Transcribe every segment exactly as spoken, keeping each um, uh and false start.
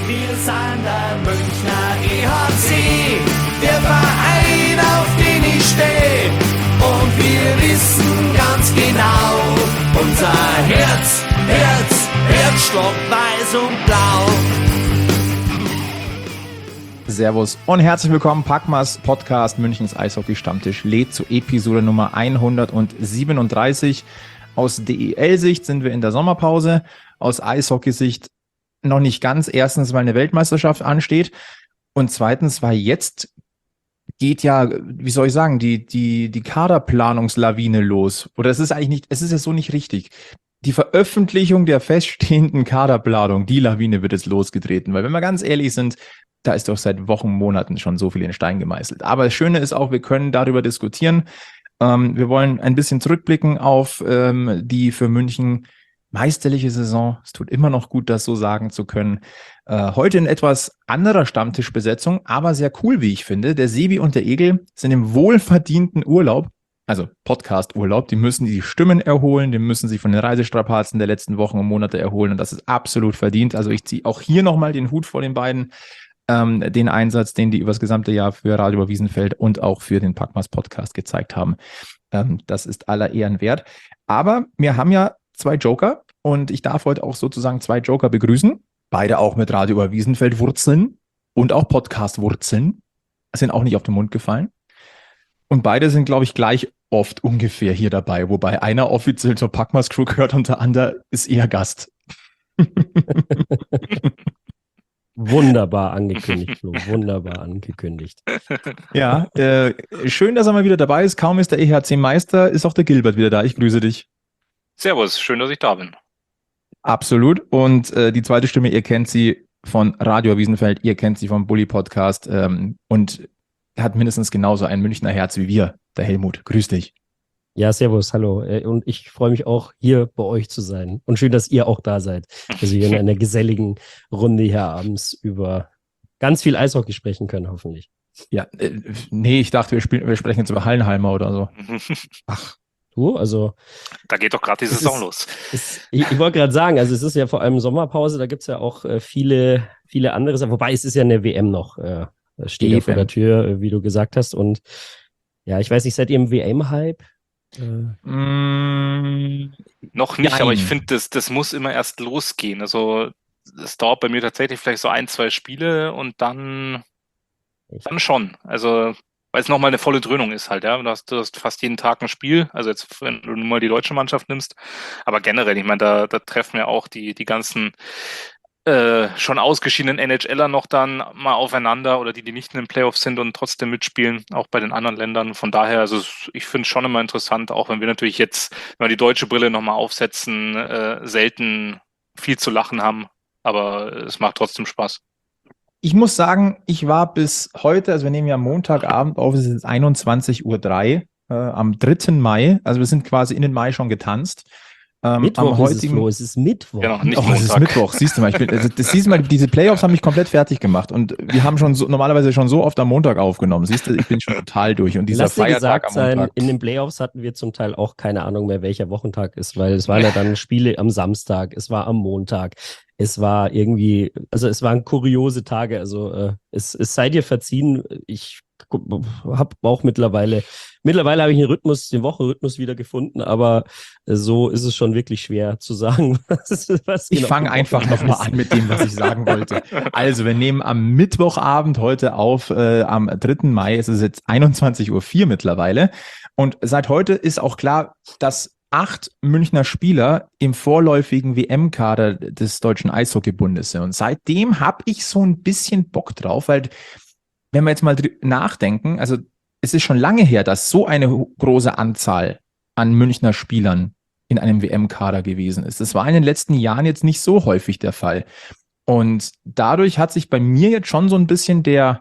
Wir sind der Münchner E H C, der Verein, auf den ich stehe. Und wir wissen ganz genau, unser Herz, Herz, Herzstock, weiß und blau. Servus und herzlich willkommen. Packmas Podcast Münchens Eishockey-Stammtisch lädt zu Episode Nummer hundertsiebenunddreißig. Aus D E L-Sicht sind wir in der Sommerpause. Aus Eishockey-Sicht noch nicht ganz. Erstens, weil eine Weltmeisterschaft ansteht. Und zweitens, weil jetzt geht ja, wie soll ich sagen, die, die, die Kaderplanungslawine los. Oder es ist eigentlich nicht, es ist ja so nicht richtig. Die Veröffentlichung der feststehenden Kaderplanung, die Lawine wird jetzt losgetreten. Weil wenn wir ganz ehrlich sind, da ist doch seit Wochen, Monaten schon so viel in Stein gemeißelt. Aber das Schöne ist auch, wir können darüber diskutieren. Ähm, wir wollen ein bisschen zurückblicken auf ähm, die für München meisterliche Saison. Es tut immer noch gut, das so sagen zu können. Äh, heute in etwas anderer Stammtischbesetzung, aber sehr cool, wie ich finde. Der Sebi und der Egel sind im wohlverdienten Urlaub, also Podcast-Urlaub. Die müssen die Stimmen erholen, die müssen sich von den Reisestrapazen der letzten Wochen und Monate erholen. Und das ist absolut verdient. Also ich ziehe auch hier nochmal den Hut vor den beiden. Ähm, den Einsatz, den die über das gesamte Jahr für Radio Wiesenfeld und auch für den Packmas Podcast gezeigt haben. Ähm, das ist aller Ehren wert. Aber wir haben ja zwei Joker und ich darf heute auch sozusagen zwei Joker begrüßen. Beide auch mit Radio über Wiesenfeld Wurzeln und auch Podcast Wurzeln. Sind auch nicht auf den Mund gefallen. Und beide sind, glaube ich, gleich oft ungefähr hier dabei. Wobei einer offiziell zur Packmas Crew gehört und der andere ist eher Gast. Wunderbar angekündigt, Flo. Wunderbar angekündigt. Ja, äh, schön, dass er mal wieder dabei ist. Kaum ist der E H C-Meister, ist auch der Gilbert wieder da. Ich grüße dich. Servus, schön, dass ich da bin. Absolut. Und äh, die zweite Stimme, ihr kennt sie von Radio Wiesenfeld, ihr kennt sie vom Bully Podcast ähm, und hat mindestens genauso ein Münchner Herz wie wir, der Helmut. Grüß dich. Ja, servus, hallo. Und ich freue mich auch, hier bei euch zu sein. Und schön, dass ihr auch da seid, dass wir in einer geselligen Runde hier abends über ganz viel Eishockey sprechen können, hoffentlich. Ja, äh, nee, ich dachte, wir, spielen, wir sprechen jetzt über Hallenheimer oder so. Ach, du, also... Da geht doch gerade die Saison ist, los. Ist, ich ich wollte gerade sagen, also es ist ja vor allem Sommerpause, da gibt es ja auch äh, viele, viele andere Sachen. Wobei, es ist ja eine W M noch, äh, steht ja vor der Tür, äh, wie du gesagt hast. Und ja, ich weiß nicht, seid ihr im W M-Hype? Äh, mm, noch nicht, nein. Aber ich finde, das, das muss immer erst losgehen. Also es dauert bei mir tatsächlich vielleicht so ein, zwei Spiele und dann, dann schon. Also weil es nochmal eine volle Dröhnung ist halt, ja. Du hast, du hast fast jeden Tag ein Spiel, also jetzt, wenn du nur mal die deutsche Mannschaft nimmst. Aber generell, ich meine, da, da treffen ja auch die, die ganzen Äh, schon ausgeschiedenen NHLer noch dann mal aufeinander oder die, die nicht in den Playoffs sind und trotzdem mitspielen, auch bei den anderen Ländern. Von daher, also ich finde es schon immer interessant, auch wenn wir natürlich jetzt, wenn wir die deutsche Brille nochmal aufsetzen, äh, selten viel zu lachen haben, aber es macht trotzdem Spaß. Ich muss sagen, ich war bis heute, also wir nehmen ja Montagabend auf, es ist jetzt einundzwanzig Uhr drei äh, am dritten Mai, also wir sind quasi in den Mai schon getanzt. Ähm, Mittwoch am heutigen, ist es, Flo, es ist Mittwoch. Genau, nicht oh, Montag. Es ist Mittwoch, siehst du mal. Ich bin, also, das siehst du mal, diese Playoffs haben mich komplett fertig gemacht und wir haben schon so, normalerweise schon so oft am Montag aufgenommen. Siehst du, ich bin schon total durch und dieser Lass dir Feiertag gesagt am sein, Montag. in den Playoffs hatten wir zum Teil auch keine Ahnung mehr, welcher Wochentag ist, weil es waren ja dann Spiele am Samstag, es war am Montag, es war irgendwie, also es waren kuriose Tage, also äh, es, es sei dir verziehen, ich habe auch mittlerweile, mittlerweile habe ich den Rhythmus, den Wochenrhythmus wieder gefunden, aber so ist es schon wirklich schwer zu sagen, was, was Ich genau fange einfach nochmal an mit dem, was ich sagen wollte. Also, wir nehmen am Mittwochabend heute auf, äh, am dritten Mai, es ist jetzt einundzwanzig Uhr vier mittlerweile und seit heute ist auch klar, dass acht Münchner Spieler im vorläufigen W M-Kader des Deutschen Eishockeybundes sind und seitdem habe ich so ein bisschen Bock drauf, weil wenn wir jetzt mal nachdenken, also es ist schon lange her, dass so eine große Anzahl an Münchner Spielern in einem W M-Kader gewesen ist. Das war in den letzten Jahren jetzt nicht so häufig der Fall. Und dadurch hat sich bei mir jetzt schon so ein bisschen der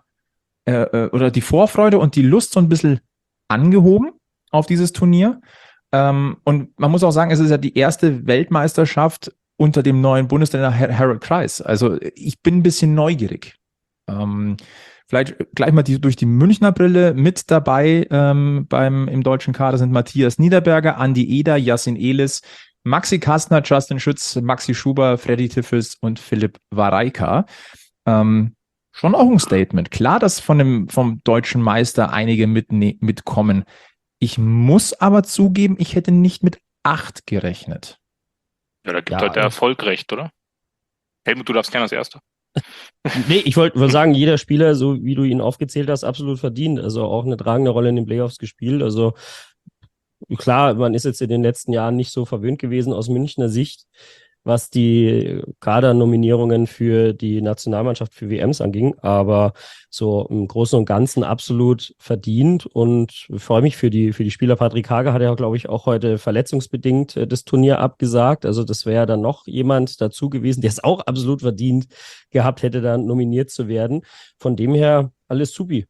äh, oder die Vorfreude und die Lust so ein bisschen angehoben auf dieses Turnier. Ähm, und man muss auch sagen, es ist ja die erste Weltmeisterschaft unter dem neuen Bundestrainer Harold Kreis. Also ich bin ein bisschen neugierig. Ähm, Vielleicht gleich mal die, durch die Münchner Brille mit dabei ähm, beim im deutschen Kader sind Matthias Niederberger, Andi Eder, Yassin Elis, Maxi Kastner, Justin Schütz, Maxi Schuber, Freddy Tiffels und Philipp Wareika. ähm, schon auch ein Statement. Klar, dass von dem, vom deutschen Meister einige mitne- mitkommen. Ich muss aber zugeben, ich hätte nicht mit acht gerechnet. Ja, da gibt Ja, halt der Erfolg recht, oder? Helmut, du darfst gerne als Erster. Nee, ich wollte wollt sagen, jeder Spieler, so wie du ihn aufgezählt hast, absolut verdient. Also auch eine tragende Rolle in den Playoffs gespielt. Also klar, man ist jetzt in den letzten Jahren nicht so verwöhnt gewesen aus Münchner Sicht, was die Kadernominierungen für die Nationalmannschaft für W Ms anging, aber so im Großen und Ganzen absolut verdient und ich freue mich für die, für die Spieler. Patrick Hager hat ja, glaube ich, auch heute verletzungsbedingt äh, das Turnier abgesagt, also das wäre dann noch jemand dazu gewesen, der es auch absolut verdient gehabt hätte, dann nominiert zu werden. Von dem her alles supi.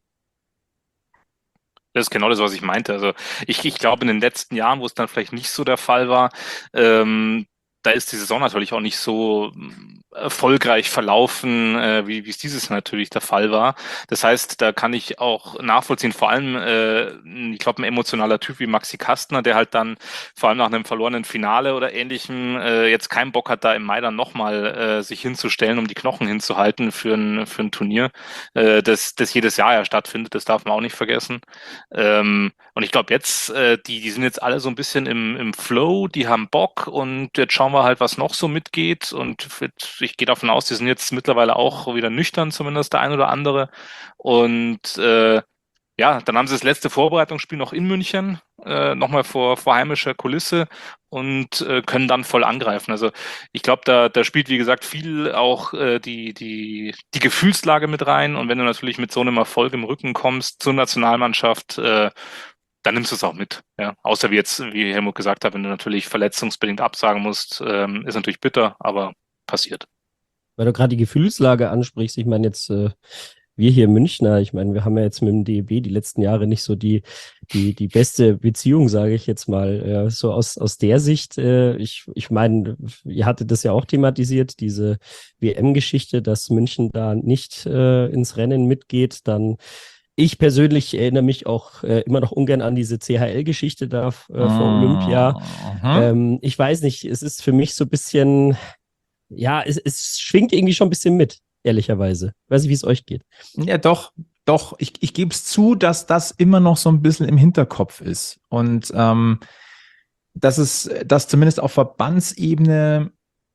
Das ist genau das, was ich meinte. Also ich, ich glaube, in den letzten Jahren, wo es dann vielleicht nicht so der Fall war, ähm, da ist die Saison natürlich auch nicht so mm, erfolgreich verlaufen, äh, wie wie es dieses Jahr natürlich der Fall war. Das heißt, da kann ich auch nachvollziehen, vor allem, äh, ich glaube, ein emotionaler Typ wie Maxi Kastner, der halt dann vor allem nach einem verlorenen Finale oder ähnlichem äh, jetzt keinen Bock hat, da im Mai dann nochmal äh, sich hinzustellen, um die Knochen hinzuhalten für ein, für ein Turnier, äh, das, das jedes Jahr ja stattfindet. Das darf man auch nicht vergessen. Ähm, und ich glaube jetzt, äh, die, die sind jetzt alle so ein bisschen im, im Flow, die haben Bock und jetzt schauen wir halt, was noch so mitgeht. Und ich gehe davon aus, die sind jetzt mittlerweile auch wieder nüchtern, zumindest der ein oder andere. Und äh, ja, dann haben sie das letzte Vorbereitungsspiel noch in München, äh, nochmal vor, vor heimischer Kulisse und äh, können dann voll angreifen. Also ich glaube, da, da spielt, wie gesagt, viel auch äh, die, die, die Gefühlslage mit rein. Und wenn du natürlich mit so einem Erfolg im Rücken kommst zur Nationalmannschaft, äh, dann nimmst du es auch mit. Ja? Außer wie jetzt, wie Helmut gesagt hat, wenn du natürlich verletzungsbedingt absagen musst, ähm, ist natürlich bitter, aber passiert. Weil du gerade die Gefühlslage ansprichst, ich meine jetzt äh, wir hier Münchner, ich meine, wir haben ja jetzt mit dem D E B die letzten Jahre nicht so die, die, die beste Beziehung, sage ich jetzt mal. Ja, so aus, aus der Sicht, äh, ich, ich meine, ihr hattet das ja auch thematisiert, diese W M-Geschichte, dass München da nicht äh, ins Rennen mitgeht, dann ich persönlich erinnere mich auch äh, immer noch ungern an diese C H L-Geschichte da äh, vor Olympia. Mhm. Ähm, ich weiß nicht, es ist für mich so ein bisschen, ja, es, es schwingt irgendwie schon ein bisschen mit, ehrlicherweise. Weiß nicht, wie es euch geht. Ja, doch, doch. Ich, ich gebe es zu, dass das immer noch so ein bisschen im Hinterkopf ist. Und ähm, dass es, dass zumindest auf Verbandsebene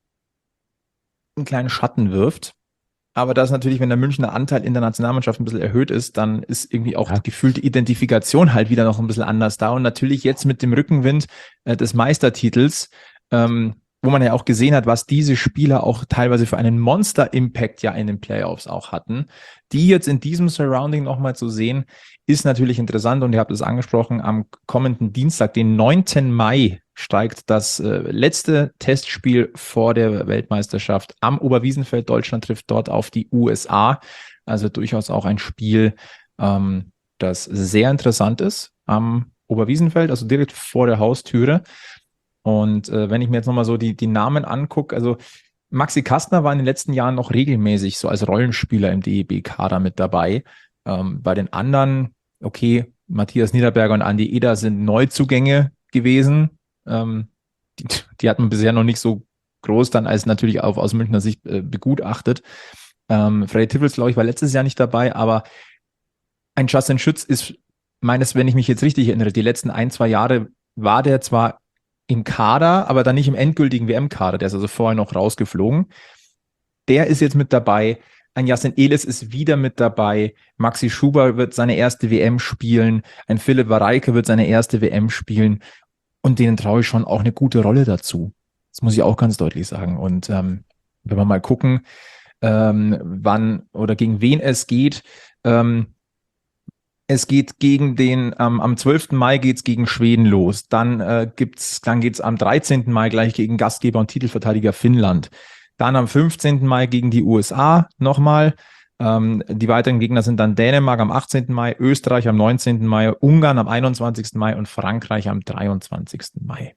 einen kleinen Schatten wirft. Aber dass natürlich, wenn der Münchner Anteil in der Nationalmannschaft ein bisschen erhöht ist, dann ist irgendwie auch Ja. die gefühlte Identifikation halt wieder noch ein bisschen anders da. Und natürlich jetzt mit dem Rückenwind äh, des Meistertitels, ähm, wo man ja auch gesehen hat, was diese Spieler auch teilweise für einen Monster-Impact ja in den Playoffs auch hatten, die jetzt in diesem Surrounding nochmal zu sehen, ist natürlich interessant. Und ihr habt es angesprochen, am kommenden Dienstag, den neunten Mai, steigt das äh, letzte Testspiel vor der Weltmeisterschaft am Oberwiesenfeld. Deutschland trifft dort auf die U S A. Also durchaus auch ein Spiel, ähm, das sehr interessant ist am Oberwiesenfeld, also direkt vor der Haustüre. Und äh, wenn ich mir jetzt nochmal so die, die Namen angucke, also Maxi Kastner war in den letzten Jahren noch regelmäßig so als Rollenspieler im D E B-Kader mit dabei. Ähm, bei den anderen, okay, Matthias Niederberger und Andi Eder sind Neuzugänge gewesen. Ähm, die, die hat man bisher noch nicht so groß dann als natürlich auch aus Münchner Sicht äh, begutachtet. Ähm, Freddy Tiffels, glaube ich, war letztes Jahr nicht dabei, aber ein Justin Schütz ist meines, wenn ich mich jetzt richtig erinnere, die letzten ein, zwei Jahre war der zwar im Kader, aber dann nicht im endgültigen W M-Kader, der ist also vorher noch rausgeflogen. Der ist jetzt mit dabei. Ein Yassin Elis ist wieder mit dabei. Maxi Schuber wird seine erste W M spielen. Ein Philipp Wareike wird seine erste W M spielen. Und denen traue ich schon auch eine gute Rolle dazu. Das muss ich auch ganz deutlich sagen. Und ähm, wenn wir mal gucken, ähm, wann oder gegen wen es geht. Ähm, es geht gegen den, ähm, am zwölften Mai geht's gegen Schweden los. Dann äh, gibt's, dann geht's am dreizehnten Mai gleich gegen Gastgeber und Titelverteidiger Finnland. Dann am fünfzehnten Mai gegen die U S A nochmal. Ähm, die weiteren Gegner sind dann Dänemark am achtzehnten Mai, Österreich am neunzehnten Mai, Ungarn am einundzwanzigsten Mai und Frankreich am dreiundzwanzigsten Mai.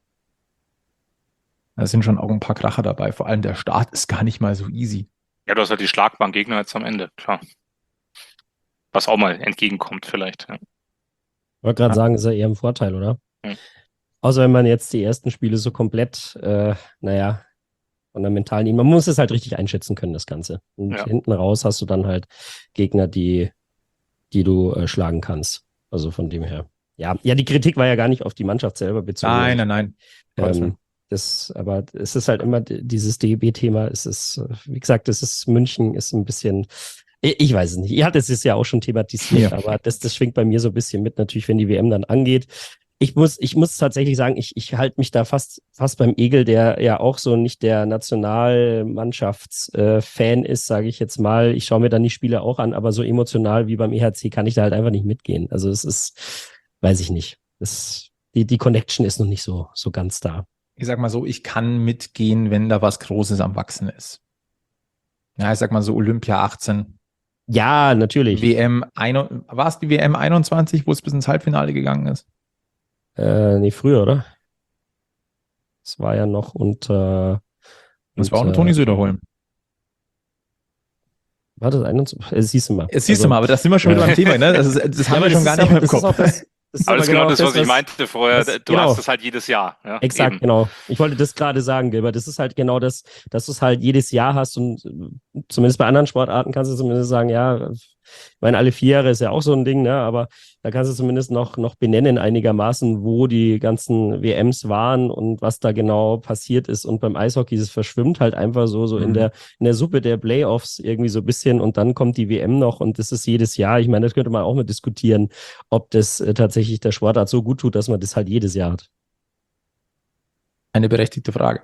Da sind schon auch ein paar Kracher dabei. Vor allem der Start ist gar nicht mal so easy. Ja, du hast halt die schlagbaren Gegner jetzt am Ende, klar. Was auch mal entgegenkommt vielleicht. Ja. Ich wollte gerade Ja. sagen, ist ja eher ein Vorteil, oder? Hm. Außer wenn man jetzt die ersten Spiele so komplett, äh, naja, von der mentalen Ebene. Man muss es halt richtig einschätzen können, das Ganze. Und Ja. hinten raus hast du dann halt Gegner, die, die du äh, schlagen kannst. Also von dem her. Ja, ja, die Kritik war ja gar nicht auf die Mannschaft selber bezogen. Nein, nein, nein. Ähm, das, aber es ist halt immer dieses D E B-Thema. Es ist, äh, wie gesagt, es ist München, ist ein bisschen, ich, ich weiß es nicht. Ihr hattet es ja auch schon thematisiert, Ja. aber das, das schwingt bei mir so ein bisschen mit, natürlich, wenn die W M dann angeht. Ich muss, ich muss tatsächlich sagen, ich, ich halte mich da fast, fast beim Egel, der ja auch so nicht der Nationalmannschaftsfan äh, ist, sage ich jetzt mal. Ich schaue mir dann die Spiele auch an, aber so emotional wie beim E H C kann ich da halt einfach nicht mitgehen. Also es ist, weiß ich nicht. Das, die, die Connection ist noch nicht so, so ganz da. Ich sag mal so, ich kann mitgehen, wenn da was Großes am Wachsen ist. Ja, ich sag mal so Olympia achtzehn. Ja, natürlich. W M, ein, war es die W M einundzwanzig, wo es bis ins Halbfinale gegangen ist? Äh, nee, früher, oder? Das war ja noch unter. Das war auch nur Toni Söderholm. War das einundzwanzig? Äh, siehst du mal. Jetzt siehst Also, du mal, aber das sind wir schon wieder äh, beim Thema, ne? Das, ist, das ja, haben wir aber schon das gar ist nicht auch- mehr im das ist Kopf. auch das- das ist Aber das ist genau das, was ich was- meinte vorher. das- Du genau. hast es halt jedes Jahr. Ja, Exakt, eben. genau. Ich wollte das gerade sagen, Gilbert. Das ist halt genau das, dass du es halt jedes Jahr hast und äh, zumindest bei anderen Sportarten kannst du zumindest sagen, ja, ich meine, alle vier Jahre ist ja auch so ein Ding, ne? Aber da kannst du zumindest noch, noch benennen einigermaßen, wo die ganzen W Ms waren und was da genau passiert ist. Und beim Eishockey, es verschwimmt halt einfach so, so in Mhm. der, in der Suppe der Playoffs irgendwie so ein bisschen und dann kommt die W M noch und das ist jedes Jahr. Ich meine, das könnte man auch mal diskutieren, ob das äh, tatsächlich der Sportart so gut tut, dass man das halt jedes Jahr hat. Eine berechtigte Frage.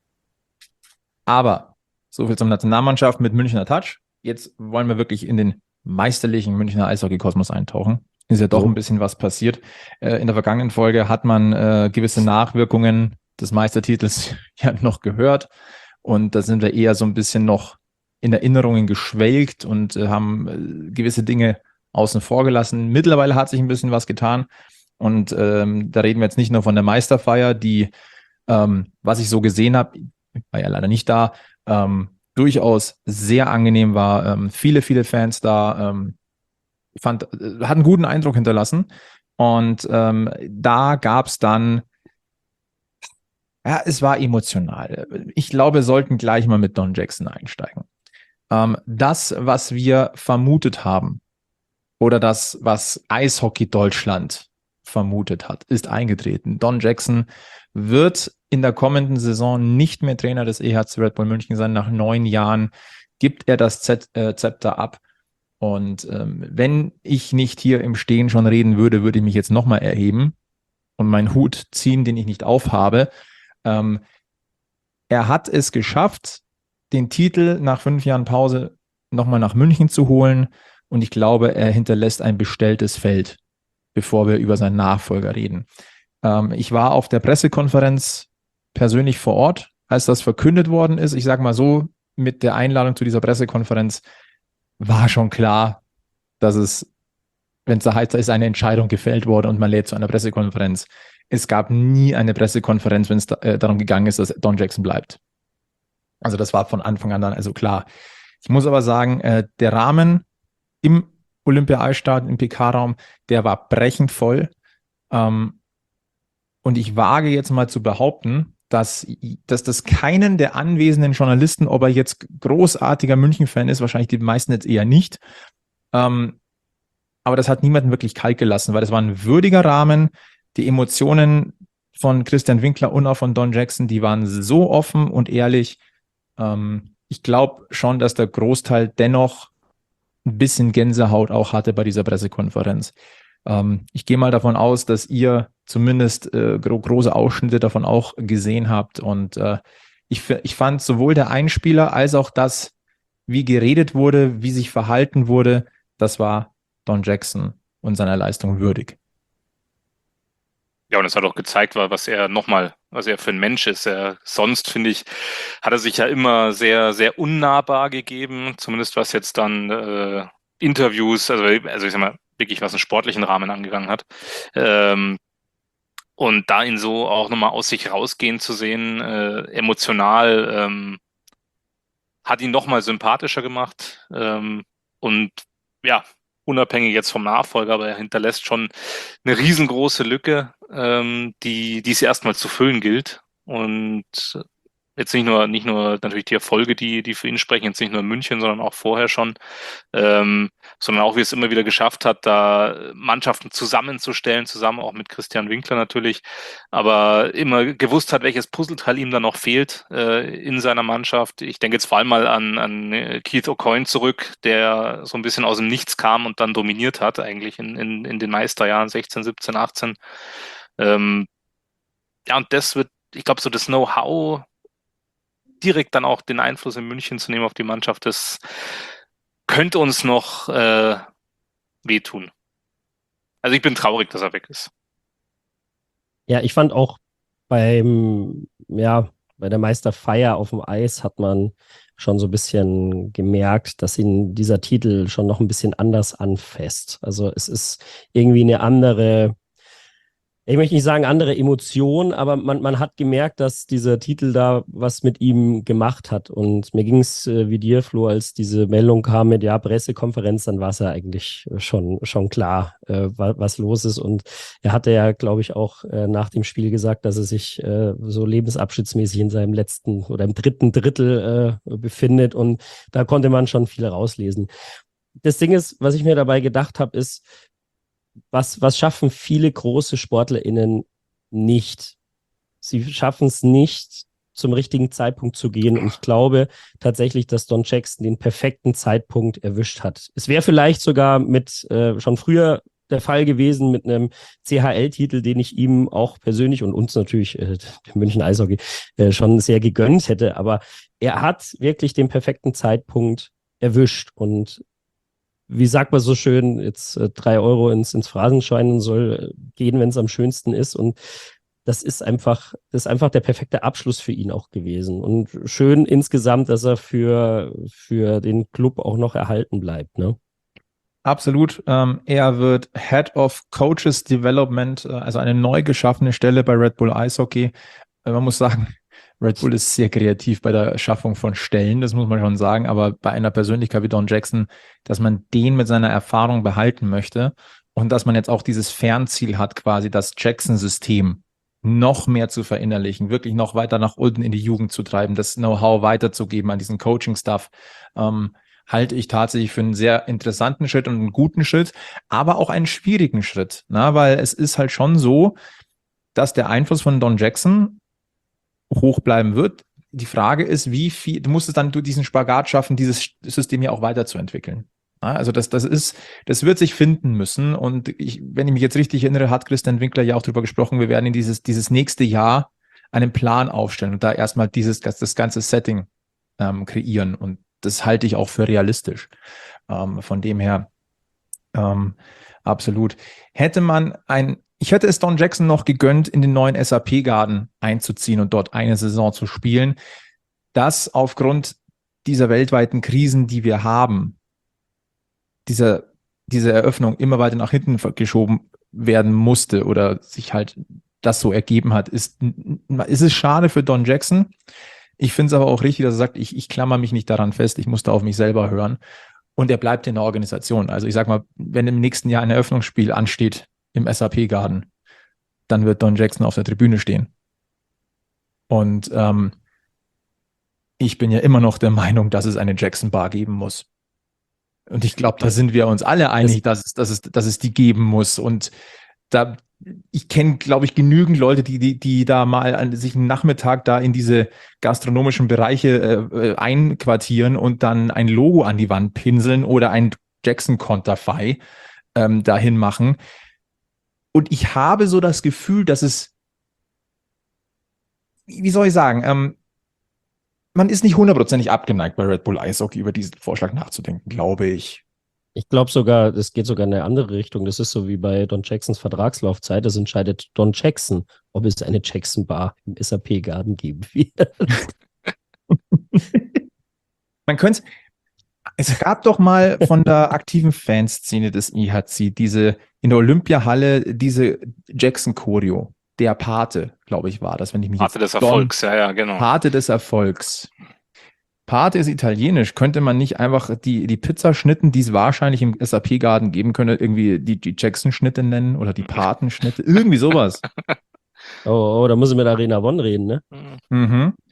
Aber so viel zum Nationalmannschaft mit Münchner Touch. Jetzt wollen wir wirklich in den meisterlichen Münchner Eishockey-Kosmos eintauchen. Ist ja doch So. ein bisschen was passiert. Äh, in der vergangenen Folge hat man äh, gewisse Nachwirkungen des Meistertitels ja noch gehört. Und da sind wir eher so ein bisschen noch in Erinnerungen geschwelgt und äh, haben äh, gewisse Dinge außen vor gelassen. Mittlerweile hat sich ein bisschen was getan. Und ähm, da reden wir jetzt nicht nur von der Meisterfeier, die, ähm, was ich so gesehen habe, ich war ja leider nicht da, ähm, durchaus sehr angenehm war. Ähm, viele, viele Fans da. Ähm, ich fand, äh, hat einen guten Eindruck hinterlassen. Und ähm, da gab es dann, ja, es war emotional. Ich glaube, wir sollten gleich mal mit Don Jackson einsteigen. Ähm, das, was wir vermutet haben, oder das, was Eishockey Deutschland vermutet hat, ist eingetreten. Don Jackson wird in der kommenden Saison nicht mehr Trainer des E H C Red Bull München sein. Nach neun Jahren gibt er das Z- äh, Zepter ab. Und ähm, wenn ich nicht hier im Stehen schon reden würde, würde ich mich jetzt nochmal erheben und meinen Hut ziehen, den ich nicht aufhabe. Ähm, er hat es geschafft, den Titel nach fünf Jahren Pause nochmal nach München zu holen. Und ich glaube, er hinterlässt ein bestelltes Feld, bevor wir über seinen Nachfolger reden. Ähm, ich war auf der Pressekonferenz persönlich vor Ort, als das verkündet worden ist. Ich sage mal so, mit der Einladung zu dieser Pressekonferenz war schon klar, dass es, wenn es da heißt, da ist eine Entscheidung gefällt worden und man lädt zu einer Pressekonferenz. Es gab nie eine Pressekonferenz, wenn es da, äh, darum gegangen ist, dass Don Jackson bleibt. Also das war von Anfang an dann also klar. Ich muss aber sagen, äh, der Rahmen im Olympia-Eisstadion, im P K-Raum, der war brechend voll. Ähm, und ich wage jetzt mal zu behaupten, dass, dass das keinen der anwesenden Journalisten, ob er jetzt großartiger München-Fan ist, wahrscheinlich die meisten jetzt eher nicht, ähm, aber das hat niemanden wirklich kalt gelassen, weil das war ein würdiger Rahmen. Die Emotionen von Christian Winkler und auch von Don Jackson, die waren so offen und ehrlich. Ähm, ich glaube schon, dass der Großteil dennoch ein bisschen Gänsehaut auch hatte bei dieser Pressekonferenz. Ähm, ich gehe mal davon aus, dass ihr zumindest äh, gro- große Ausschnitte davon auch gesehen habt. Und äh, ich, f- ich fand sowohl der Einspieler als auch das, wie geredet wurde, wie sich verhalten wurde, das war Don Jackson und seiner Leistung würdig. Ja, und es hat auch gezeigt, was er nochmal, was er für ein Mensch ist. Er, sonst, finde ich, hat er sich ja immer sehr, sehr unnahbar gegeben, zumindest was jetzt dann äh, Interviews, also, also ich sag mal, wirklich was einen sportlichen Rahmen angegangen hat. Ähm, und da ihn so auch nochmal aus sich rausgehen zu sehen, äh, emotional, ähm, hat ihn nochmal sympathischer gemacht. Ähm, und ja, unabhängig jetzt vom Nachfolger, aber er hinterlässt schon eine riesengroße Lücke, ähm, die, die es erstmal zu füllen gilt. Und Jetzt nicht nur, nicht nur natürlich die Erfolge, die, die für ihn sprechen, jetzt nicht nur in München, sondern auch vorher schon, ähm, sondern auch, wie es immer wieder geschafft hat, da Mannschaften zusammenzustellen, zusammen auch mit Christian Winkler natürlich, aber immer gewusst hat, welches Puzzleteil ihm da noch fehlt äh, in seiner Mannschaft. Ich denke jetzt vor allem mal an, an Keith O'Coin zurück, der so ein bisschen aus dem Nichts kam und dann dominiert hat, eigentlich in, in, in den Meisterjahren sechzehn, siebzehn, achtzehn. Ähm, ja, und das wird, ich glaube, so das Know-how, direkt dann auch den Einfluss in München zu nehmen auf die Mannschaft, das könnte uns noch äh, wehtun. Also ich bin traurig, dass er weg ist. Ja, ich fand auch beim, ja, bei der Meisterfeier auf dem Eis hat man schon so ein bisschen gemerkt, dass ihn dieser Titel schon noch ein bisschen anders anfasst. Also es ist irgendwie eine andere, ich möchte nicht sagen andere Emotion, aber man, man hat gemerkt, dass dieser Titel da was mit ihm gemacht hat. Und mir ging es äh, wie dir, Flo, als diese Meldung kam mit ja Pressekonferenz, dann war es ja eigentlich schon, schon klar, äh, was, was los ist. Und er hatte ja, glaube ich, auch äh, nach dem Spiel gesagt, dass er sich äh, so lebensabschnittsmäßig in seinem letzten oder im dritten Drittel äh, befindet. Und da konnte man schon viel rauslesen. Das Ding ist, was ich mir dabei gedacht habe, ist, Was, was schaffen viele große SportlerInnen nicht? Sie schaffen es nicht, zum richtigen Zeitpunkt zu gehen. Und ich glaube tatsächlich, dass Don Jackson den perfekten Zeitpunkt erwischt hat. Es wäre vielleicht sogar mit äh, schon früher der Fall gewesen mit einem C H L-Titel, den ich ihm auch persönlich und uns natürlich, äh, dem München Eishockey, äh, schon sehr gegönnt hätte. Aber er hat wirklich den perfekten Zeitpunkt erwischt. Und wie sagt man so schön, jetzt äh, drei Euro ins, ins Phrasenschwein soll gehen, wenn es am schönsten ist. Und das ist einfach, das ist einfach der perfekte Abschluss für ihn auch gewesen. Und schön insgesamt, dass er für, für den Club auch noch erhalten bleibt, ne? Absolut. Ähm, er wird Head of Coaches Development, äh, also eine neu geschaffene Stelle bei Red Bull Eishockey. Äh, man muss sagen, Red Bull ist sehr kreativ bei der Schaffung von Stellen, das muss man schon sagen, aber bei einer Persönlichkeit wie Don Jackson, dass man den mit seiner Erfahrung behalten möchte und dass man jetzt auch dieses Fernziel hat, quasi das Jackson-System noch mehr zu verinnerlichen, wirklich noch weiter nach unten in die Jugend zu treiben, das Know-how weiterzugeben an diesen Coaching-Stuff, ähm, halte ich tatsächlich für einen sehr interessanten Schritt und einen guten Schritt, aber auch einen schwierigen Schritt, na, weil es ist halt schon so, dass der Einfluss von Don Jackson hoch bleiben wird. Die Frage ist, wie viel, du musst es dann durch diesen Spagat schaffen, dieses System ja auch weiterzuentwickeln. Ja, also das, das ist, das wird sich finden müssen. Und ich, wenn ich mich jetzt richtig erinnere, hat Christian Winkler ja auch darüber gesprochen, wir werden in dieses, dieses nächste Jahr einen Plan aufstellen und da erstmal dieses, das ganze Setting ähm, kreieren. Und das halte ich auch für realistisch. Ähm, von dem her, ähm, absolut. Hätte man ein Ich hätte es Don Jackson noch gegönnt, in den neuen S A P-Garden einzuziehen und dort eine Saison zu spielen. Das aufgrund dieser weltweiten Krisen, die wir haben, diese, diese Eröffnung immer weiter nach hinten geschoben werden musste oder sich halt das so ergeben hat, ist, ist es schade für Don Jackson. Ich finde es aber auch richtig, dass er sagt, ich, ich klammer mich nicht daran fest, ich muss da auf mich selber hören. Und er bleibt in der Organisation. Also ich sag mal, wenn im nächsten Jahr ein Eröffnungsspiel ansteht, im S A P-Garden, dann wird Don Jackson auf der Tribüne stehen. Und ähm, ich bin ja immer noch der Meinung, dass es eine Jackson-Bar geben muss. Und ich glaube, da sind wir uns alle einig, dass es, dass es, dass es die geben muss. Und da, ich kenne, glaube ich, genügend Leute, die, die, die da mal an, sich einen Nachmittag da in diese gastronomischen Bereiche äh, einquartieren und dann ein Logo an die Wand pinseln oder ein Jackson-Konterfei ähm, dahin machen. Und ich habe so das Gefühl, dass es, wie soll ich sagen, ähm, man ist nicht hundertprozentig abgeneigt bei Red Bull Eishockey über diesen Vorschlag nachzudenken, glaube ich. Ich glaube sogar, es geht sogar in eine andere Richtung. Das ist so wie bei Don Jacksons Vertragslaufzeit. Das entscheidet Don Jackson, ob es eine Jackson-Bar im S A P-Garden geben wird. Man könnte, es gab doch mal von der aktiven Fanszene des I H C diese in der Olympiahalle diese Jackson-Choreo, der Pate, glaube ich, war das, wenn ich mich Pate des Erfolgs, ja, ja, genau. Pate des Erfolgs. Pate ist italienisch. Könnte man nicht einfach die, die Pizzaschnitten, die es wahrscheinlich im S A P-Garden geben könnte, irgendwie die, die Jackson-Schnitte nennen oder die Patenschnitte? Irgendwie sowas. Oh, oh, da muss ich mit Arena One reden, ne? Mhm.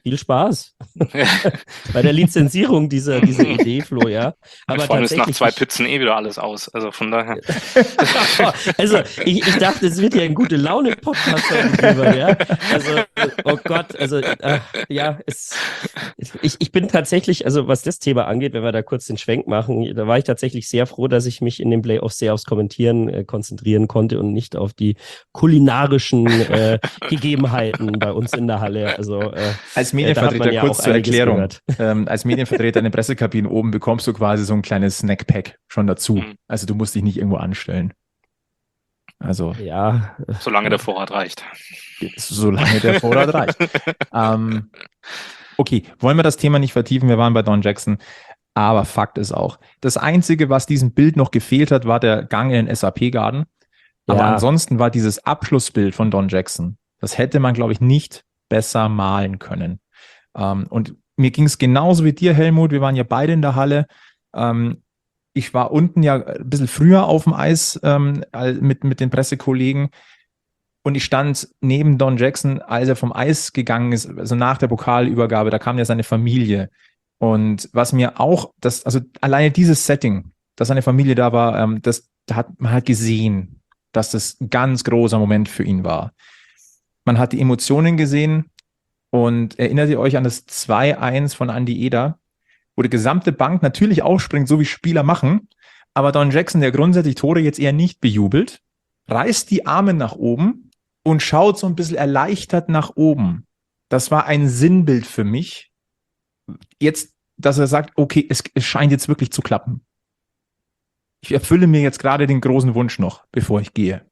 Viel Spaß bei der Lizenzierung dieser, dieser Idee, Flo, ja. Aber vor allem ist nach zwei Pizzen eh wieder alles aus, also von daher. Also ich, ich dachte, es wird ja ein gute Laune-Podcast heute, ja. Also, oh Gott, also äh, ja, es, ich, ich bin tatsächlich, also was das Thema angeht, wenn wir da kurz den Schwenk machen, da war ich tatsächlich sehr froh, dass ich mich in den Playoffs sehr aufs Kommentieren äh, konzentrieren konnte und nicht auf die kulinarischen äh, Gegebenheiten bei uns in der Halle. Also äh, als Medienvertreter, ja kurz zur Erklärung, ähm, als Medienvertreter in den Pressekabinen oben bekommst du quasi so ein kleines Snackpack schon dazu. Mhm. Also du musst dich nicht irgendwo anstellen. Also ja, solange der Vorrat reicht. Solange der Vorrat reicht. ähm, okay, wollen wir das Thema nicht vertiefen, wir waren bei Don Jackson, aber Fakt ist auch, das Einzige, was diesem Bild noch gefehlt hat, war der Gang in den S A P-Garden. Aber ja. Ansonsten war dieses Abschlussbild von Don Jackson, das hätte man, glaube ich, nicht besser malen können. Ähm, und mir ging es genauso wie dir, Helmut. Wir waren ja beide in der Halle. Ähm, ich war unten ja ein bisschen früher auf dem Eis ähm, mit, mit den Pressekollegen. Und ich stand neben Don Jackson, als er vom Eis gegangen ist, also nach der Pokalübergabe, da kam ja seine Familie. Und was mir auch, das, also alleine dieses Setting, dass seine Familie da war, ähm, das da hat man halt gesehen, dass das ein ganz großer Moment für ihn war. Man hat die Emotionen gesehen und erinnert ihr euch an das zwei eins von Andi Eder, wo die gesamte Bank natürlich aufspringt, so wie Spieler machen, aber Don Jackson, der grundsätzlich Tore jetzt eher nicht bejubelt, reißt die Arme nach oben und schaut so ein bisschen erleichtert nach oben. Das war ein Sinnbild für mich. Jetzt, dass er sagt, okay, es, es scheint jetzt wirklich zu klappen. Ich erfülle mir jetzt gerade den großen Wunsch noch, bevor ich gehe.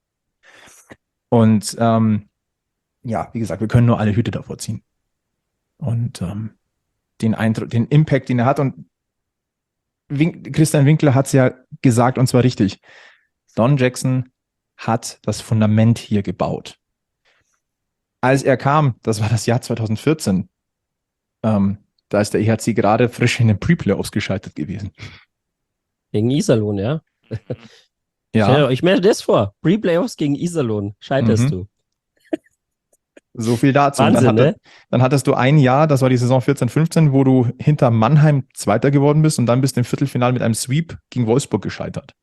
Und ähm, ja, wie gesagt, wir können nur alle Hüte davor ziehen. Und ähm, den Eindruck, den Impact, den er hat. Und Wink, Christian Winkler hat es ja gesagt, und zwar richtig. Don Jackson hat das Fundament hier gebaut. Als er kam, das war das Jahr zwanzig vierzehn, ähm, da ist der E H C gerade frisch in den Pre-Playoffs geschaltet gewesen. Gegen Iserlohn, ja? Ja. Stell euch mir das vor. Pre-Playoffs gegen Iserlohn. Scheiterst mhm. du. So viel dazu. Wahnsinn, dann, hatte, ne? dann hattest du ein Jahr, das war die Saison vierzehn fünfzehn, wo du hinter Mannheim Zweiter geworden bist und dann bist du im Viertelfinale mit einem Sweep gegen Wolfsburg gescheitert.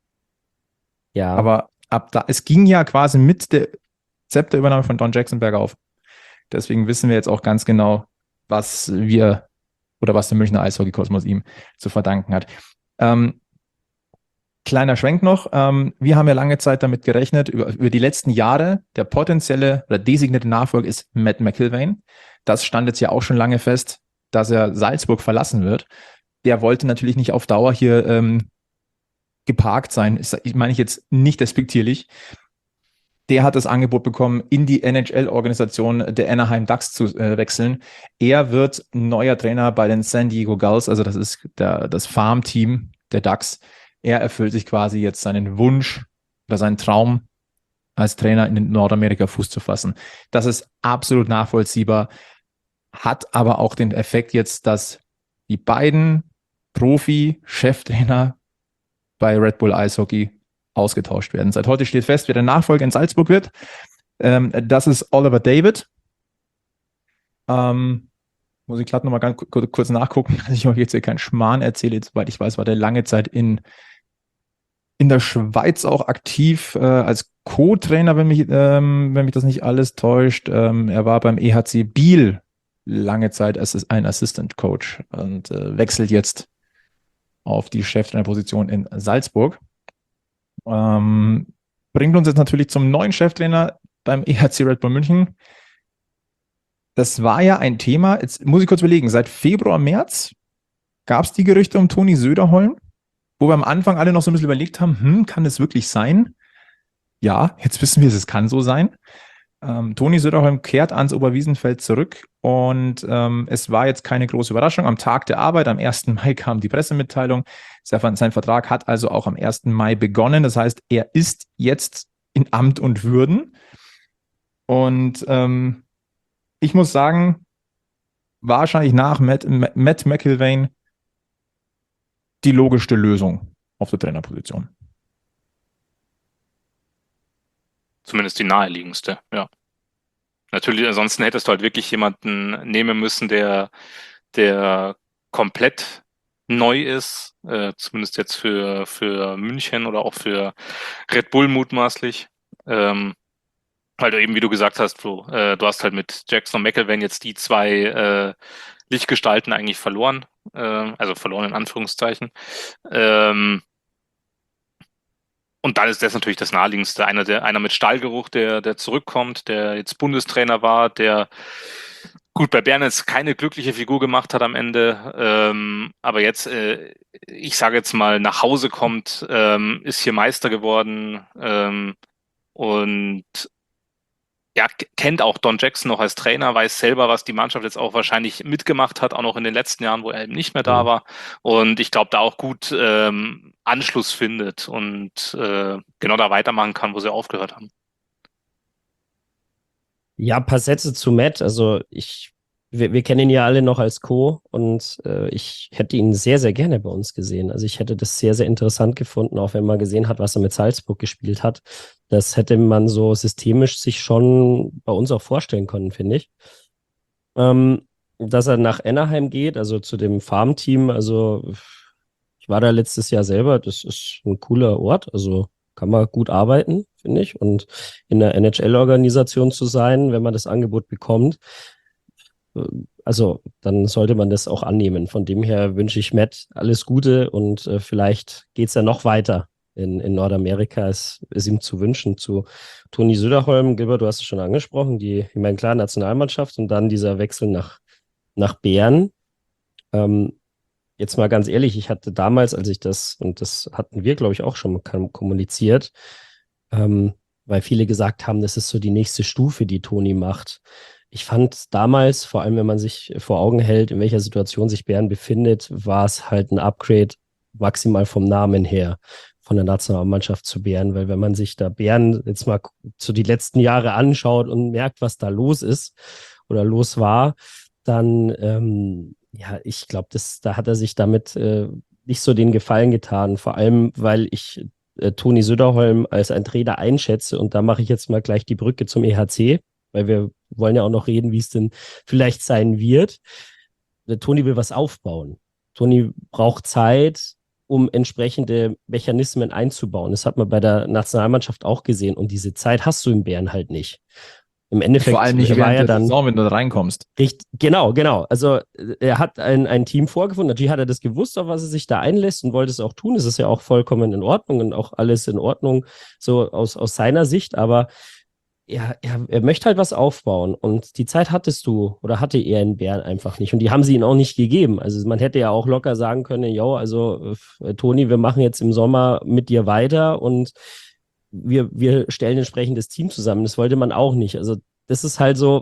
Ja. Aber ab da, es ging ja quasi mit der Zepterübernahme von Don Jackson bergauf. Deswegen wissen wir jetzt auch ganz genau, was wir oder was der Münchner Eishockey-Kosmos ihm zu verdanken hat. Ähm, kleiner Schwenk noch. Ähm, wir haben ja lange Zeit damit gerechnet, über, über die letzten Jahre, der potenzielle oder designierte Nachfolger ist Matt McIlvaine. Das stand jetzt ja auch schon lange fest, dass er Salzburg verlassen wird. Der wollte natürlich nicht auf Dauer hier ähm, geparkt sein. Ich meine ich jetzt nicht despektierlich. Der hat das Angebot bekommen, in die N H L-Organisation der Anaheim Ducks zu äh, wechseln. Er wird neuer Trainer bei den San Diego Gulls, also das ist der, das Farmteam der Ducks. Er erfüllt sich quasi jetzt seinen Wunsch oder seinen Traum, als Trainer in Nordamerika Fuß zu fassen. Das ist absolut nachvollziehbar, hat aber auch den Effekt jetzt, dass die beiden Profi-Cheftrainer bei Red Bull Eishockey ausgetauscht werden. Seit heute steht fest, wer der Nachfolger in Salzburg wird. Ähm, das ist Oliver David. Ähm, muss ich gerade nochmal ganz kurz nachgucken, dass ich euch jetzt hier keinen Schmarrn erzähle. Soweit ich weiß, war der lange Zeit in, in der Schweiz auch aktiv äh, als Co-Trainer, wenn mich, ähm, wenn mich das nicht alles täuscht. Ähm, er war beim E H C Biel lange Zeit als ein Assistant Coach und äh, wechselt jetzt auf die Cheftrainerposition in Salzburg. Ähm, bringt uns jetzt natürlich zum neuen Cheftrainer beim E H C Red Bull München. Das war ja ein Thema, jetzt muss ich kurz überlegen, seit Februar, März gab es die Gerüchte um Toni Söderholm, wo wir am Anfang alle noch so ein bisschen überlegt haben, hm, kann das wirklich sein? Ja, jetzt wissen wir es, es kann so sein. Ähm, Toni Söderholm kehrt ans Oberwiesenfeld zurück und ähm, es war jetzt keine große Überraschung. Am Tag der Arbeit, am ersten Mai kam die Pressemitteilung. Sein Vertrag hat also auch am ersten Mai begonnen. Das heißt, er ist jetzt in Amt und Würden. Und ähm, ich muss sagen, wahrscheinlich nach Matt, Matt McIlvaine die logischste Lösung auf der Trainerposition. Zumindest die naheliegendste, ja. Natürlich, ansonsten hättest du halt wirklich jemanden nehmen müssen, der, der komplett neu ist, äh, zumindest jetzt für, für München oder auch für Red Bull mutmaßlich. Ähm, weil du eben, wie du gesagt hast, Flo, äh, du hast halt mit Jackson und McElwain jetzt die zwei äh, Lichtgestalten eigentlich verloren, äh, also verloren in Anführungszeichen. Ähm, und dann ist das natürlich das Naheliegendste. Einer, der, einer mit Stallgeruch, der, der zurückkommt, der jetzt Bundestrainer war, der gut bei Bern jetzt keine glückliche Figur gemacht hat am Ende, ähm, aber jetzt, äh, ich sage jetzt mal, nach Hause kommt, ähm, ist hier Meister geworden ähm, und ja, kennt auch Don Jackson noch als Trainer, weiß selber, was die Mannschaft jetzt auch wahrscheinlich mitgemacht hat, auch noch in den letzten Jahren, wo er eben nicht mehr da war. Und ich glaube, da auch gut ähm, Anschluss findet und äh, genau da weitermachen kann, wo sie aufgehört haben. Ja, ein paar Sätze zu Matt. Also ich, wir, wir kennen ihn ja alle noch als Co. und äh, ich hätte ihn sehr, sehr gerne bei uns gesehen. Also ich hätte das sehr, sehr interessant gefunden, auch wenn man gesehen hat, was er mit Salzburg gespielt hat. Das hätte man so systemisch sich schon bei uns auch vorstellen können, finde ich. Ähm, dass er nach Anaheim geht, also zu dem Farmteam, also ich war da letztes Jahr selber, das ist ein cooler Ort, also kann man gut arbeiten, finde ich. Und in der N H L-Organisation zu sein, wenn man das Angebot bekommt, also dann sollte man das auch annehmen. Von dem her wünsche ich Matt alles Gute und äh, vielleicht geht es ja noch weiter in, in Nordamerika. Es ist ihm zu wünschen. Zu Toni Söderholm, Gilbert, du hast es schon angesprochen, die, ich meine, klar, Nationalmannschaft und dann dieser Wechsel nach, nach Bern. Ähm, Jetzt mal ganz ehrlich, ich hatte damals, als ich das, und das hatten wir, glaube ich, auch schon kommuniziert, ähm, weil viele gesagt haben, das ist so die nächste Stufe, die Toni macht. Ich fand damals, vor allem wenn man sich vor Augen hält, in welcher Situation sich Bern befindet, war es halt ein Upgrade maximal vom Namen her, von der Nationalmannschaft zu Bern, weil wenn man sich da Bern jetzt mal so die letzten Jahre anschaut und merkt, was da los ist oder los war, dann ähm, ja, ich glaube, da hat er sich damit äh, nicht so den Gefallen getan. Vor allem, weil ich äh, Toni Söderholm als ein Trainer einschätze. Und da mache ich jetzt mal gleich die Brücke zum E H C, weil wir wollen ja auch noch reden, wie es denn vielleicht sein wird. Der Toni will was aufbauen. Toni braucht Zeit, um entsprechende Mechanismen einzubauen. Das hat man bei der Nationalmannschaft auch gesehen. Und diese Zeit hast du in Bern halt nicht. Im Endeffekt vor allem nicht war während er der dann, Saison, wenn du da reinkommst. Richtig, genau, genau. Also er hat ein, ein Team vorgefunden. Natürlich hat er das gewusst, auf was er sich da einlässt und wollte es auch tun. Es ist ja auch vollkommen in Ordnung und auch alles in Ordnung, so aus, aus seiner Sicht. Aber er, er, er möchte halt was aufbauen und die Zeit hattest du oder hatte er in Bern einfach nicht. Und die haben sie ihm auch nicht gegeben. Also man hätte ja auch locker sagen können, jo, also äh, Toni, wir machen jetzt im Sommer mit dir weiter und Wir, wir stellen entsprechend das Team zusammen. Das wollte man auch nicht. Also das ist halt so,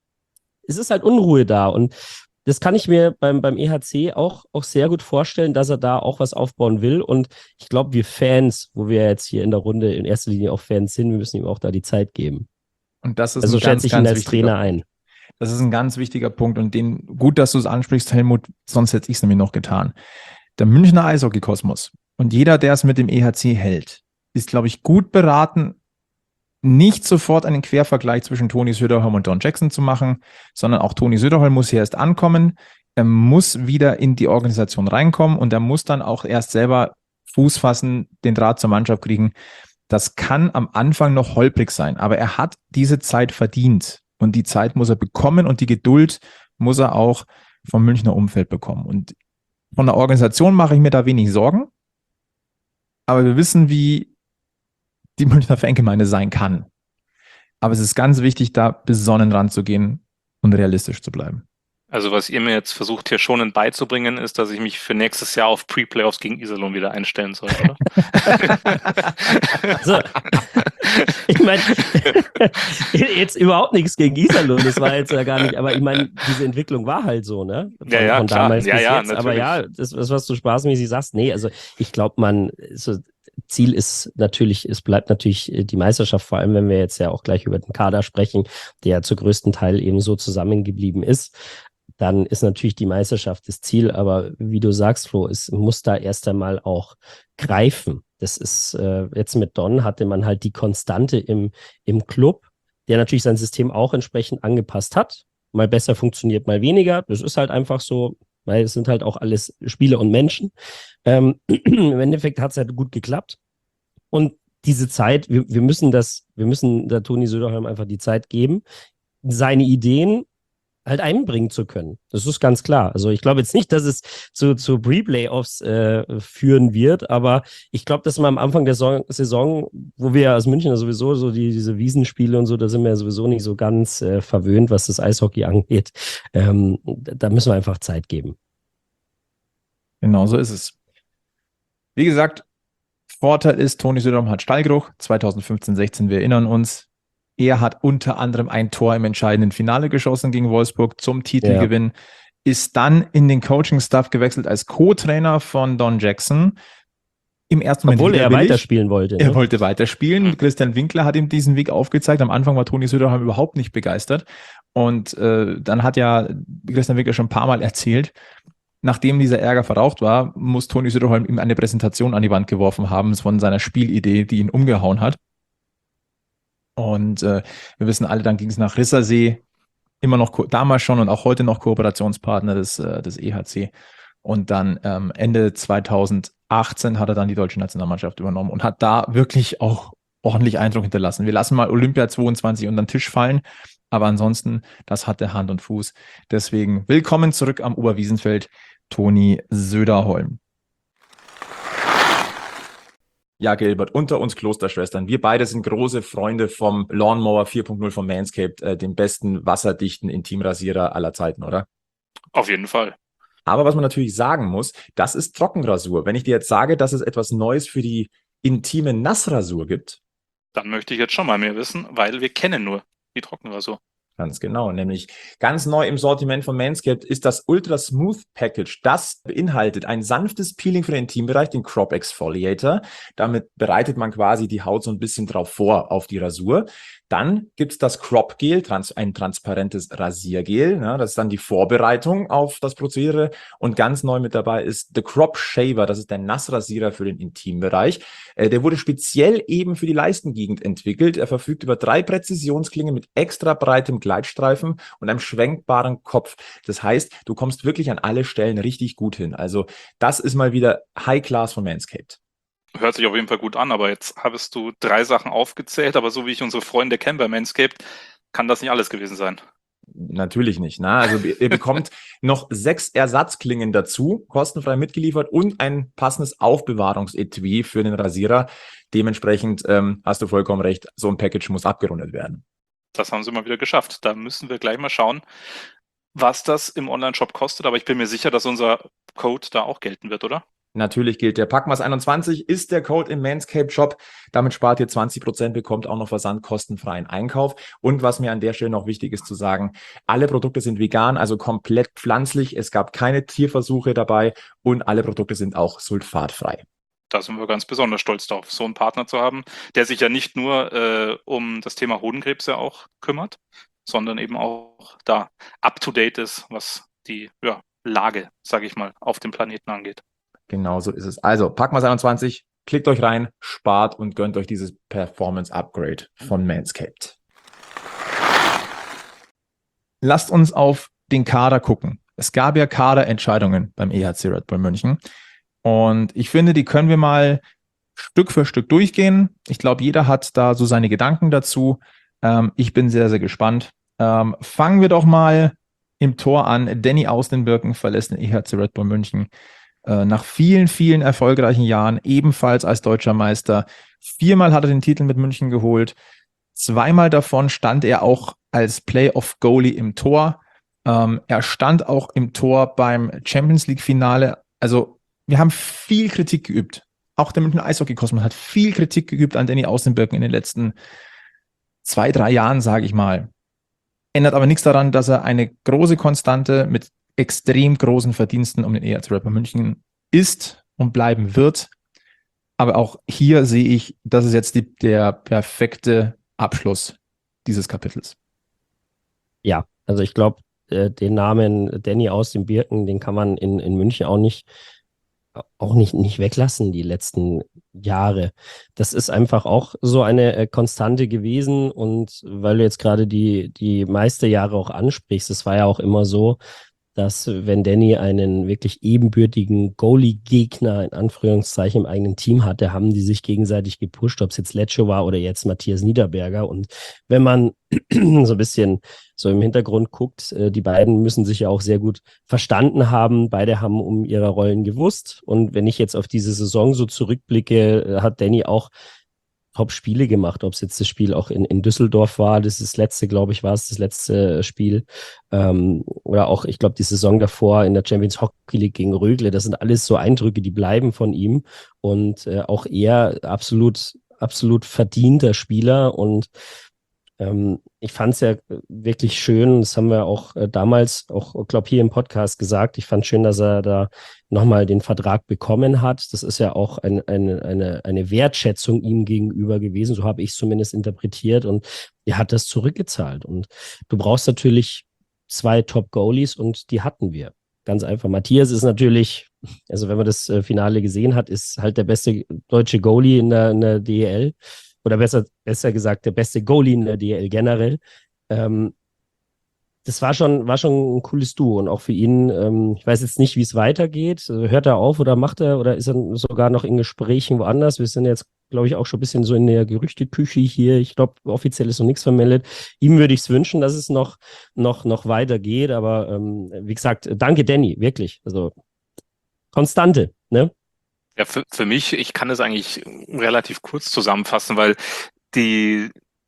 es ist halt Unruhe da. Und das kann ich mir beim, beim E H C auch, auch sehr gut vorstellen, dass er da auch was aufbauen will. Und ich glaube, wir Fans, wo wir jetzt hier in der Runde in erster Linie auch Fans sind, wir müssen ihm auch da die Zeit geben. Und das ist also ein ganz, schätze ich ganz ihn als Trainer Punkt. ein. Das ist ein ganz wichtiger Punkt und den, gut, dass du es ansprichst, Helmut, sonst hätte ich es nämlich noch getan. Der Münchner Eishockey-Kosmos und jeder, der es mit dem E H C hält, ist, glaube ich, gut beraten, nicht sofort einen Quervergleich zwischen Toni Söderholm und Don Jackson zu machen, sondern auch Toni Söderholm muss hier erst ankommen, er muss wieder in die Organisation reinkommen und er muss dann auch erst selber Fuß fassen, den Draht zur Mannschaft kriegen. Das kann am Anfang noch holprig sein, aber er hat diese Zeit verdient und die Zeit muss er bekommen und die Geduld muss er auch vom Münchner Umfeld bekommen. Und von der Organisation mache ich mir da wenig Sorgen, aber wir wissen, wie die Münchner Fangemeinde sein kann. Aber es ist ganz wichtig, da besonnen ranzugehen und realistisch zu bleiben. Also was ihr mir jetzt versucht hier schon beizubringen, ist, dass ich mich für nächstes Jahr auf Pre-Playoffs gegen Iserlohn wieder einstellen soll, oder? So. Ich meine, jetzt überhaupt nichts gegen Iserlohn, das war jetzt ja gar nicht, aber ich meine, diese Entwicklung war halt so, ne? Von, ja, ja, von klar. damals ja, bis ja, jetzt. natürlich. Aber ja, das, das, was du spaßmäßig sagst, nee, also ich glaube, man, so, Ziel ist natürlich, es bleibt natürlich die Meisterschaft, vor allem wenn wir jetzt ja auch gleich über den Kader sprechen, der zu größten Teil eben so zusammengeblieben ist. Dann ist natürlich die Meisterschaft das Ziel, aber wie du sagst, Flo, es muss da erst einmal auch greifen. Das ist, äh, jetzt mit Don hatte man halt die Konstante im, im Club, der natürlich sein System auch entsprechend angepasst hat. Mal besser funktioniert, mal weniger. Das ist halt einfach so, weil es sind halt auch alles Spieler und Menschen. Ähm, im Endeffekt hat es halt gut geklappt. Und diese Zeit, wir, wir müssen das, wir müssen da Toni Söderholm einfach die Zeit geben, seine Ideen halt einbringen zu können. Das ist ganz klar. Also ich glaube jetzt nicht, dass es zu, zu Pre-Playoffs äh, führen wird, aber ich glaube, dass man am Anfang der Saison, Saison wo wir ja aus München ja sowieso so die, diese Wiesenspiele und so, da sind wir ja sowieso nicht so ganz äh, verwöhnt, was das Eishockey angeht. Ähm, da müssen wir einfach Zeit geben. Genau so ist es. Wie gesagt, Vorteil ist, Toni Söderholm hat Stallgeruch. zwanzig fünfzehn sechzehn, wir erinnern uns. Er hat unter anderem ein Tor im entscheidenden Finale geschossen gegen Wolfsburg zum Titelgewinn, ja. Ist dann in den Coaching-Staff gewechselt als Co-Trainer von Don Jackson. Im ersten Moment Obwohl er weiterspielen wollte. Er ne? wollte weiterspielen. Christian Winkler hat ihm diesen Weg aufgezeigt. Am Anfang war Toni Söderholm überhaupt nicht begeistert. Und äh, dann hat ja Christian Winkler schon ein paar Mal erzählt, nachdem dieser Ärger verraucht war, muss Toni Söderholm ihm eine Präsentation an die Wand geworfen haben von seiner Spielidee, die ihn umgehauen hat. Und äh, wir wissen alle, dann ging es nach Rissersee, immer noch ko- damals schon und auch heute noch Kooperationspartner des, äh, des E H C. Und dann ähm, Ende zwanzig achtzehn hat er dann die deutsche Nationalmannschaft übernommen und hat da wirklich auch ordentlich Eindruck hinterlassen. Wir lassen mal Olympia zweiundzwanzig unter den Tisch fallen, aber ansonsten, das hatte Hand und Fuß. Deswegen willkommen zurück am Oberwiesenfeld, Toni Söderholm. Ja, Gilbert, unter uns Klosterschwestern. Wir beide sind große Freunde vom Lawnmower vier Punkt null von Manscaped, äh, dem besten wasserdichten Intimrasierer aller Zeiten, oder? Auf jeden Fall. Aber was man natürlich sagen muss, das ist Trockenrasur. Wenn ich dir jetzt sage, dass es etwas Neues für die intime Nassrasur gibt. Dann möchte ich jetzt schon mal mehr wissen, weil wir kennen nur die Trockenrasur. Ganz genau, nämlich ganz neu im Sortiment von Manscaped ist das Ultra Smooth Package. Das beinhaltet ein sanftes Peeling für den Intimbereich, den Crop Exfoliator. Damit bereitet man quasi die Haut so ein bisschen drauf vor auf die Rasur. Dann gibt's das Crop Gel, trans- ein transparentes Rasiergel. Ne? Das ist dann die Vorbereitung auf das Prozedere. Und ganz neu mit dabei ist The Crop Shaver. Das ist der Nassrasierer für den Intimbereich. Äh, der wurde speziell eben für die Leistengegend entwickelt. Er verfügt über drei Präzisionsklingen mit extra breitem Gleitstreifen und einem schwenkbaren Kopf. Das heißt, du kommst wirklich an alle Stellen richtig gut hin. Also das ist mal wieder High Class von Manscaped. Hört sich auf jeden Fall gut an, aber jetzt hast du drei Sachen aufgezählt, aber so wie ich unsere Freunde kenne bei Manscaped, kann das nicht alles gewesen sein. Natürlich nicht. Ne? Also ihr bekommt noch sechs Ersatzklingen dazu, kostenfrei mitgeliefert und ein passendes Aufbewahrungsetui für den Rasierer. Dementsprechend ähm, hast du vollkommen recht, so ein Package muss abgerundet werden. Das haben sie mal wieder geschafft. Da müssen wir gleich mal schauen, was das im Onlineshop kostet, aber ich bin mir sicher, dass unser Code da auch gelten wird, oder? Natürlich gilt der Packmas einundzwanzig, ist der Code im Manscaped Shop. Damit spart ihr zwanzig Prozent, bekommt auch noch versandkostenfreien Einkauf. Und was mir an der Stelle noch wichtig ist zu sagen, alle Produkte sind vegan, also komplett pflanzlich. Es gab keine Tierversuche dabei und alle Produkte sind auch sulfatfrei. Da sind wir ganz besonders stolz drauf, so einen Partner zu haben, der sich ja nicht nur äh, um das Thema Hodenkrebs ja auch kümmert, sondern eben auch da up-to-date ist, was die ja, Lage, sage ich mal, auf dem Planeten angeht. Genau so ist es. Also, Packmas einundzwanzig, klickt euch rein, spart und gönnt euch dieses Performance-Upgrade von Manscaped. Lasst uns auf den Kader gucken. Es gab ja Kaderentscheidungen beim E H C Red Bull München. Und ich finde, die können wir mal Stück für Stück durchgehen. Ich glaube, jeder hat da so seine Gedanken dazu. Ähm, ich bin sehr, sehr gespannt. Ähm, fangen wir doch mal im Tor an. Danny Austenbirken verlässt den E H C Red Bull München. Nach vielen, vielen erfolgreichen Jahren, ebenfalls als deutscher Meister. Viermal hat er den Titel mit München geholt. Zweimal davon stand er auch als Playoff-Goalie im Tor. Ähm, er stand auch im Tor beim Champions League-Finale. Also wir haben viel Kritik geübt. Auch der München Eishockey-Kosmos hat viel Kritik geübt an Danny Austenbirken in den letzten zwei, drei Jahren, sage ich mal. Ändert aber nichts daran, dass er eine große Konstante mit extrem großen Verdiensten um den E H C Red Bull München ist und bleiben wird. Aber auch hier sehe ich, das ist jetzt die, der perfekte Abschluss dieses Kapitels. Ja, also ich glaube, äh, den Namen Danny Austenbirken, den kann man in, in München auch nicht, auch nicht, nicht weglassen, die letzten Jahre. Das ist einfach auch so eine äh, Konstante gewesen und weil du jetzt gerade die, die Meisterjahre auch ansprichst, es war ja auch immer so, dass wenn Danny einen wirklich ebenbürtigen Goalie-Gegner in Anführungszeichen im eigenen Team hatte, haben die sich gegenseitig gepusht, ob es jetzt Lecce war oder jetzt Matthias Niederberger. Und wenn man so ein bisschen so im Hintergrund guckt, äh, die beiden müssen sich ja auch sehr gut verstanden haben. Beide haben um ihre Rollen gewusst. Und wenn ich jetzt auf diese Saison so zurückblicke, äh, hat Danny auch Top-Spiele gemacht, ob es jetzt das Spiel auch in, in Düsseldorf war, das ist das letzte, glaube ich, war es das letzte Spiel, ähm, oder auch, ich glaube, die Saison davor in der Champions Hockey League gegen Rögle, das sind alles so Eindrücke, die bleiben von ihm und äh, auch er absolut, absolut verdienter Spieler und ähm, ich fand es ja wirklich schön, das haben wir auch äh, damals, auch glaube hier im Podcast gesagt, ich fand schön, dass er da nochmal den Vertrag bekommen hat. Das ist ja auch ein, eine, eine, eine Wertschätzung ihm gegenüber gewesen, so habe ich es zumindest interpretiert und er hat das zurückgezahlt und du brauchst natürlich zwei Top-Goalies und die hatten wir. Ganz einfach. Matthias ist natürlich, also wenn man das äh, Finale gesehen hat, ist halt der beste deutsche Goalie in der, in der D E L. Oder besser, besser gesagt, der beste Goalie in der D L generell. Ähm, das war schon, war schon ein cooles Duo und auch für ihn, ähm, ich weiß jetzt nicht, wie es weitergeht. Hört er auf oder macht er oder ist er sogar noch in Gesprächen woanders? Wir sind jetzt, glaube ich, auch schon ein bisschen so in der Gerüchteküche hier. Ich glaube, offiziell ist noch nichts vermeldet. Ihm würde ich es wünschen, dass es noch, noch, noch weitergeht, aber ähm, wie gesagt, danke Danny, wirklich. Also Konstante, ne? Ja, für, für mich, ich kann es eigentlich relativ kurz zusammenfassen, weil die,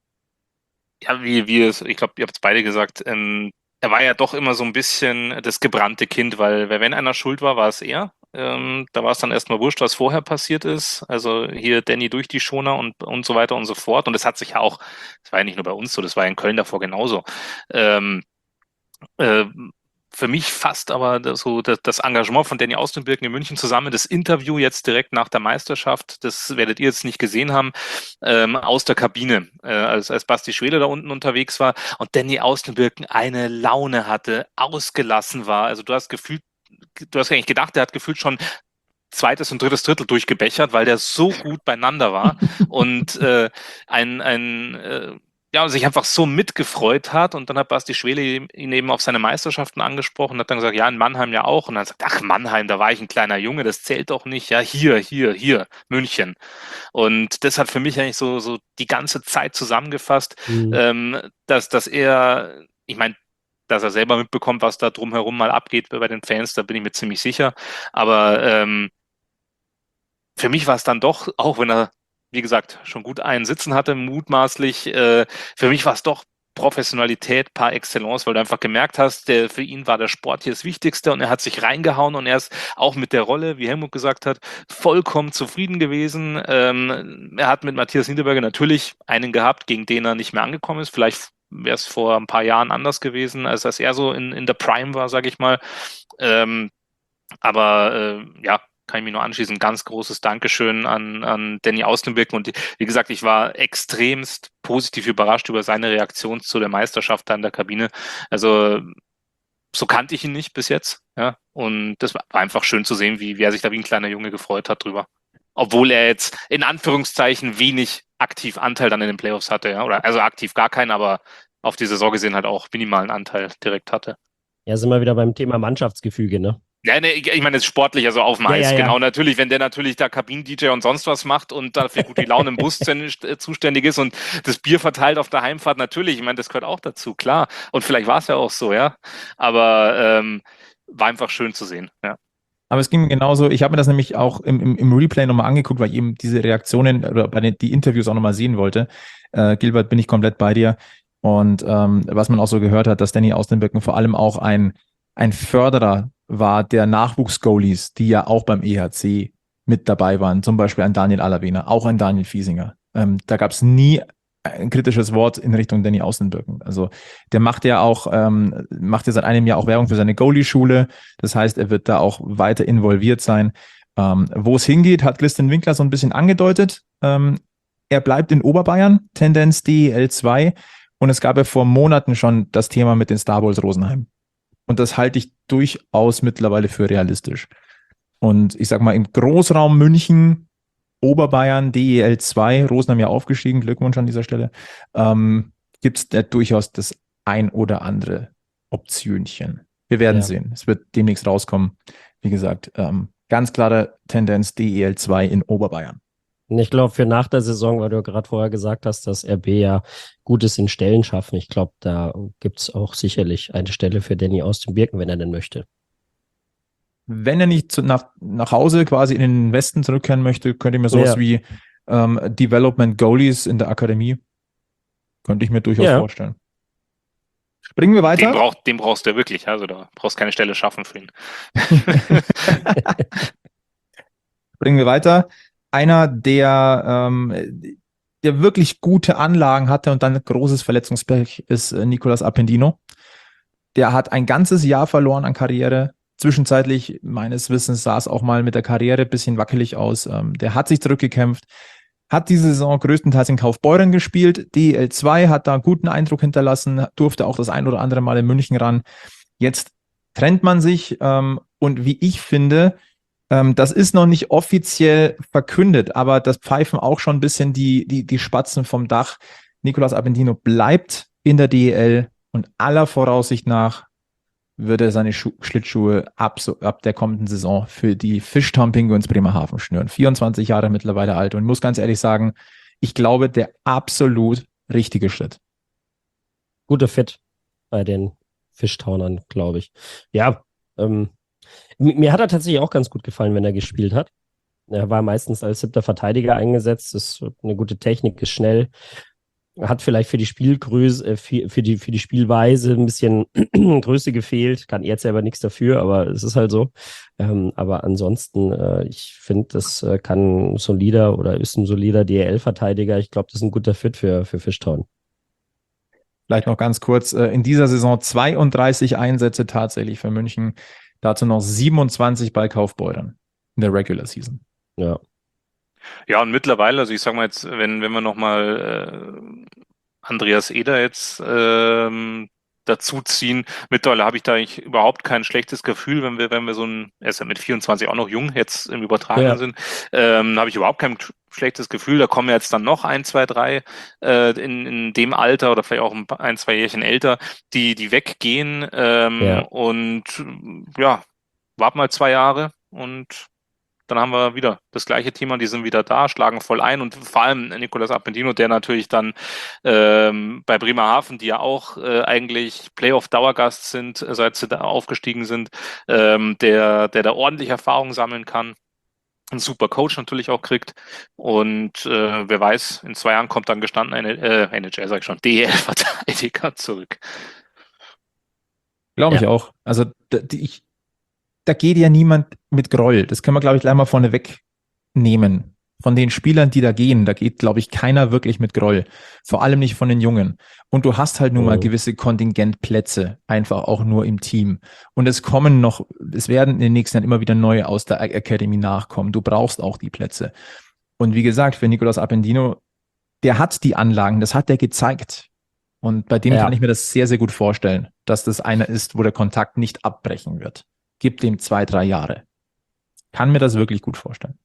ja, wie, wie es, ich glaube, ihr habt es beide gesagt, ähm, er war ja doch immer so ein bisschen das gebrannte Kind, weil wenn einer schuld war, war es er. Ähm, da war es dann erstmal wurscht, was vorher passiert ist. Also hier Danny durch die Schoner und, und so weiter und so fort. Und das hat sich ja auch, das war ja nicht nur bei uns so, das war in Köln davor genauso. Ähm, äh, Für mich fast aber das, so das, das Engagement von Danny Austenbirken in München zusammen, das Interview jetzt direkt nach der Meisterschaft, das werdet ihr jetzt nicht gesehen haben, ähm, aus der Kabine, äh, als, als Basti Schwede da unten unterwegs war und Danny Austenbirken eine Laune hatte, ausgelassen war. Also du hast gefühlt, du hast eigentlich gedacht, der hat gefühlt schon zweites und drittes Drittel durchgebechert, weil der so gut beieinander war und äh, ein, ein äh, ja, sich einfach so mitgefreut hat und dann hat Basti Schwele ihn eben auf seine Meisterschaften angesprochen und hat dann gesagt, ja, in Mannheim ja auch und dann sagt, ach Mannheim, da war ich ein kleiner Junge, das zählt doch nicht, ja, hier, hier, hier, München und das hat für mich eigentlich so, so die ganze Zeit zusammengefasst, mhm. ähm, dass, dass er, ich meine, dass er selber mitbekommt, was da drumherum mal abgeht bei den Fans, da bin ich mir ziemlich sicher, aber ähm, für mich war es dann doch, auch wenn er wie gesagt, schon gut einen Sitzen hatte, mutmaßlich. Äh, für mich war es doch Professionalität par excellence, weil du einfach gemerkt hast, der, für ihn war der Sport hier das Wichtigste und er hat sich reingehauen und er ist auch mit der Rolle, wie Helmut gesagt hat, vollkommen zufrieden gewesen. Ähm, er hat mit Matthias Niederberger natürlich einen gehabt, gegen den er nicht mehr angekommen ist. Vielleicht wäre es vor ein paar Jahren anders gewesen, als dass er so in, in der Prime war, sage ich mal. Ähm, aber äh, ja, kann ich mich nur anschließen. Ganz großes Dankeschön an, an Danny Austenbirken. Und wie gesagt, ich war extremst positiv überrascht über seine Reaktion zu der Meisterschaft da in der Kabine. Also so kannte ich ihn nicht bis jetzt. Ja. Und das war einfach schön zu sehen, wie, wie er sich da wie ein kleiner Junge gefreut hat drüber. Obwohl er jetzt in Anführungszeichen wenig aktiv Anteil dann in den Playoffs hatte. Ja. Oder, also aktiv gar keinen, aber auf die Saison gesehen halt auch minimalen Anteil direkt hatte. Ja, sind wir wieder beim Thema Mannschaftsgefüge, ne? Ja, ne, ich meine, es ist sportlich, also auf dem Eis, ja, ja, genau. Ja. Natürlich, wenn der natürlich da Kabinen-D J und sonst was macht und dafür gut die Laune im Bus zuständig ist und das Bier verteilt auf der Heimfahrt, natürlich, ich meine, das gehört auch dazu, klar. Und vielleicht war es ja auch so, ja. Aber ähm, war einfach schön zu sehen, ja. Aber es ging mir genauso, ich habe mir das nämlich auch im, im, im Replay nochmal angeguckt, weil ich eben diese Reaktionen oder bei den die Interviews auch nochmal sehen wollte. Äh, Gilbert, bin ich komplett bei dir. Und ähm, was man auch so gehört hat, dass Danny Austenbirken vor allem auch ein, ein Förderer war der Nachwuchs-Goalies, die ja auch beim E H C mit dabei waren. Zum Beispiel ein Daniel Alavena, auch ein Daniel Fiesinger. Ähm, da gab es nie ein kritisches Wort in Richtung Danny Austenbirken. Also der macht ja auch, ähm, macht ja seit einem Jahr auch Werbung für seine Goalie-Schule. Das heißt, er wird da auch weiter involviert sein. Ähm, wo es hingeht, hat Christian Winkler so ein bisschen angedeutet. Ähm, er bleibt in Oberbayern, Tendenz D E L zwei. Und es gab ja vor Monaten schon das Thema mit den Star Bulls Rosenheim. Und das halte ich durchaus mittlerweile für realistisch. Und ich sag mal, im Großraum München Oberbayern, D E L zwei, Rosenheim ja aufgestiegen, Glückwunsch an dieser Stelle, ähm, gibt es da durchaus das ein oder andere Optionchen. Wir werden Ja. sehen. Es wird demnächst rauskommen. Wie gesagt, ähm, ganz klare Tendenz D E L zwei in Oberbayern. Und ich glaube, für nach der Saison, weil du gerade vorher gesagt hast, dass R B ja gut ist in Stellen schaffen. Ich glaube, da gibt es auch sicherlich eine Stelle für Danny aus dem Birken, wenn er denn möchte. Wenn er nicht zu, nach, nach Hause quasi in den Westen zurückkehren möchte, könnte ich mir sowas Ja. wie ähm, Development Goalies in der Akademie, könnte ich mir durchaus Ja. vorstellen. Springen wir weiter. Den, brauch, den brauchst du ja wirklich, also da brauchst keine Stelle schaffen für ihn. Bringen wir weiter. Einer, der, ähm, der wirklich gute Anlagen hatte und dann großes Verletzungspech, ist äh, Nicolas Appendino. Der hat ein ganzes Jahr verloren an Karriere. Zwischenzeitlich, meines Wissens, sah es auch mal mit der Karriere ein bisschen wackelig aus. Ähm, der hat sich zurückgekämpft, hat diese Saison größtenteils in Kaufbeuren gespielt. D E L zwei hat da einen guten Eindruck hinterlassen, durfte auch das ein oder andere Mal in München ran. Jetzt trennt man sich ähm, und wie ich finde, ähm, das ist noch nicht offiziell verkündet, aber das pfeifen auch schon ein bisschen die, die, die Spatzen vom Dach. Nicolas Appendino bleibt in der D E L und aller Voraussicht nach würde er seine Schu- Schlittschuhe ab, so, ab der kommenden Saison für die Fishtown Penguins Bremerhaven schnüren. vierundzwanzig Jahre mittlerweile alt und muss ganz ehrlich sagen, ich glaube, der absolut richtige Schritt. Guter Fit bei den Fishtownern, glaube ich. Ja, ähm, m- mir hat er tatsächlich auch ganz gut gefallen, wenn er gespielt hat. Er war meistens als siebter Verteidiger eingesetzt, ist eine gute Technik, ist schnell, hat vielleicht für die Spielgröße, äh, für, für, die, für die Spielweise ein bisschen Größe gefehlt, kann er jetzt selber nichts dafür, aber es ist halt so. Ähm, aber ansonsten, äh, ich finde, das äh, kann ein solider oder ist ein solider D E L-Verteidiger. Ich glaube, das ist ein guter Fit für, für Fishtown. Vielleicht noch ganz kurz, äh, in dieser Saison zweiunddreißig Einsätze tatsächlich für München, dazu noch siebenundzwanzig bei Kaufbeuren in der Regular Season. Ja. Ja, und mittlerweile, also ich sag mal jetzt, wenn, wenn wir nochmal äh, Andreas Eder jetzt ähm, dazu ziehen, mittlerweile habe ich da eigentlich überhaupt kein schlechtes Gefühl, wenn wir, wenn wir so ein, er ist ja mit vierundzwanzig auch noch jung, jetzt im übertragenen Ja. Sinn, ähm, habe ich überhaupt kein schlechtes Gefühl. Da kommen jetzt dann noch ein, zwei, drei äh, in, in dem Alter oder vielleicht auch ein, paar- ein zwei Jährchen älter, die, die weggehen ähm, Ja. und ja, warten mal zwei Jahre und dann haben wir wieder das gleiche Thema, die sind wieder da, schlagen voll ein und vor allem Nicolas Appendino, der natürlich dann ähm, bei Bremerhaven, die ja auch äh, eigentlich Playoff-Dauergast sind, äh, seit sie da aufgestiegen sind, ähm, der, der da ordentlich Erfahrung sammeln kann, einen super Coach natürlich auch kriegt und äh, wer weiß, in zwei Jahren kommt dann gestandener äh, N H L, sag ich schon, D E L-Verteidiger zurück. Glaube ich Ja. auch. Also da, die, ich, da geht ja niemand mit Groll. Das können wir, glaube ich, gleich mal vorne wegnehmen. Von den Spielern, die da gehen, da geht, glaube ich, keiner wirklich mit Groll. Vor allem nicht von den Jungen. Und du hast halt nun mal Mhm. gewisse Kontingentplätze, einfach auch nur im Team. Und es kommen noch, es werden in den nächsten Jahren immer wieder neue aus der Academy nachkommen. Du brauchst auch die Plätze. Und wie gesagt, für Nicolas Appendino, der hat die Anlagen, das hat er gezeigt. Und bei dem Ja. kann ich mir das sehr, sehr gut vorstellen, dass das einer ist, wo der Kontakt nicht abbrechen wird. Gib dem zwei, drei Jahre. Kann mir das wirklich gut vorstellen.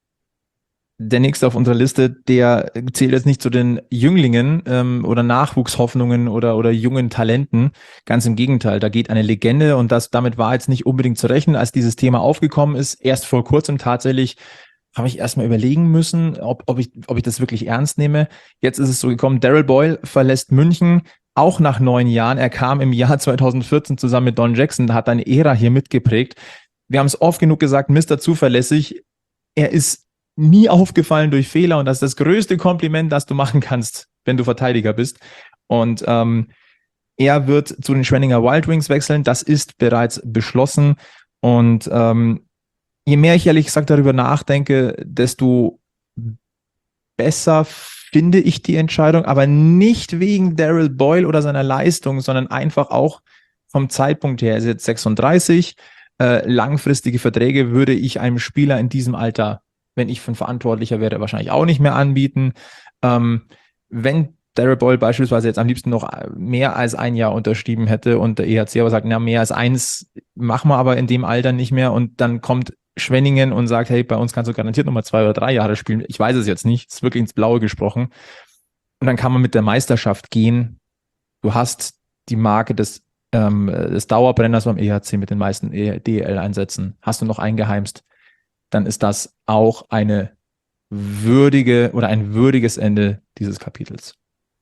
Der nächste auf unserer Liste, der zählt jetzt nicht zu den Jünglingen ähm, oder Nachwuchshoffnungen oder, oder jungen Talenten. Ganz im Gegenteil, da geht eine Legende und das damit war jetzt nicht unbedingt zu rechnen, als dieses Thema aufgekommen ist. Erst vor kurzem tatsächlich habe ich erstmal überlegen müssen, ob, ob, ich, ob ich das wirklich ernst nehme. Jetzt ist es so gekommen, Daryl Boyle verlässt München, auch nach neun Jahren. Er kam im Jahr zweitausendvierzehn zusammen mit Don Jackson, hat eine Ära hier mitgeprägt. Wir haben es oft genug gesagt, Mister Zuverlässig. Er ist nie aufgefallen durch Fehler und das ist das größte Kompliment, das du machen kannst, wenn du Verteidiger bist. Und ähm, er wird zu den Schwenninger Wild Wings wechseln. Das ist bereits beschlossen. Und ähm, je mehr ich ehrlich gesagt darüber nachdenke, desto besser finde ich die Entscheidung, aber nicht wegen Daryl Boyle oder seiner Leistung, sondern einfach auch vom Zeitpunkt her. Er ist jetzt sechsunddreißig, äh, langfristige Verträge würde ich einem Spieler in diesem Alter, wenn ich von Verantwortlicher wäre, wahrscheinlich auch nicht mehr anbieten. Ähm, wenn Daryl Boyle beispielsweise jetzt am liebsten noch mehr als ein Jahr unterschrieben hätte und der E H C aber sagt, na, mehr als eins machen wir aber in dem Alter nicht mehr und dann kommt Schwenningen und sagt, hey, bei uns kannst du garantiert nochmal zwei oder drei Jahre spielen. Ich weiß es jetzt nicht, es ist wirklich ins Blaue gesprochen. Und dann kann man mit der Meisterschaft gehen. Du hast die Marke des, ähm, des Dauerbrenners beim E H C mit den meisten D E L-Einsätzen. Hast du noch eingeheimst, dann ist das auch eine würdige oder ein würdiges Ende dieses Kapitels.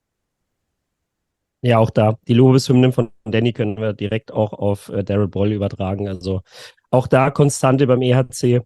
Ja, auch da. Die Lobeshymnen von Danny können wir direkt auch auf äh, Daryl Boyle übertragen. Also auch da Konstante beim E H C.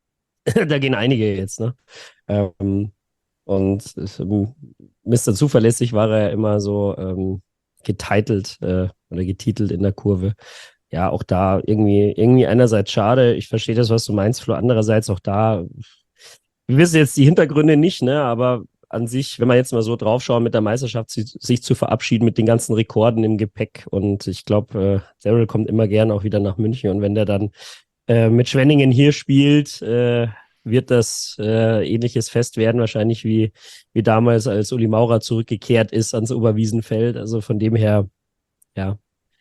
Da gehen einige jetzt, ne? Ähm, und ähm, Mister Zuverlässig war er immer so ähm, getitelt äh, oder getitelt in der Kurve. Ja, auch da irgendwie, irgendwie einerseits schade. Ich verstehe das, was du meinst, Flo. Andererseits auch da, wir wissen jetzt die Hintergründe nicht, ne? Aber an sich, wenn man jetzt mal so draufschauen, mit der Meisterschaft sich, sich zu verabschieden mit den ganzen Rekorden im Gepäck. Und ich glaube, äh, Daryl kommt immer gern auch wieder nach München. Und wenn der dann äh, mit Schwenningen hier spielt, äh, wird das äh, ähnliches Fest werden, wahrscheinlich wie, wie damals, als Uli Maurer zurückgekehrt ist ans Oberwiesenfeld. Also von dem her, ja,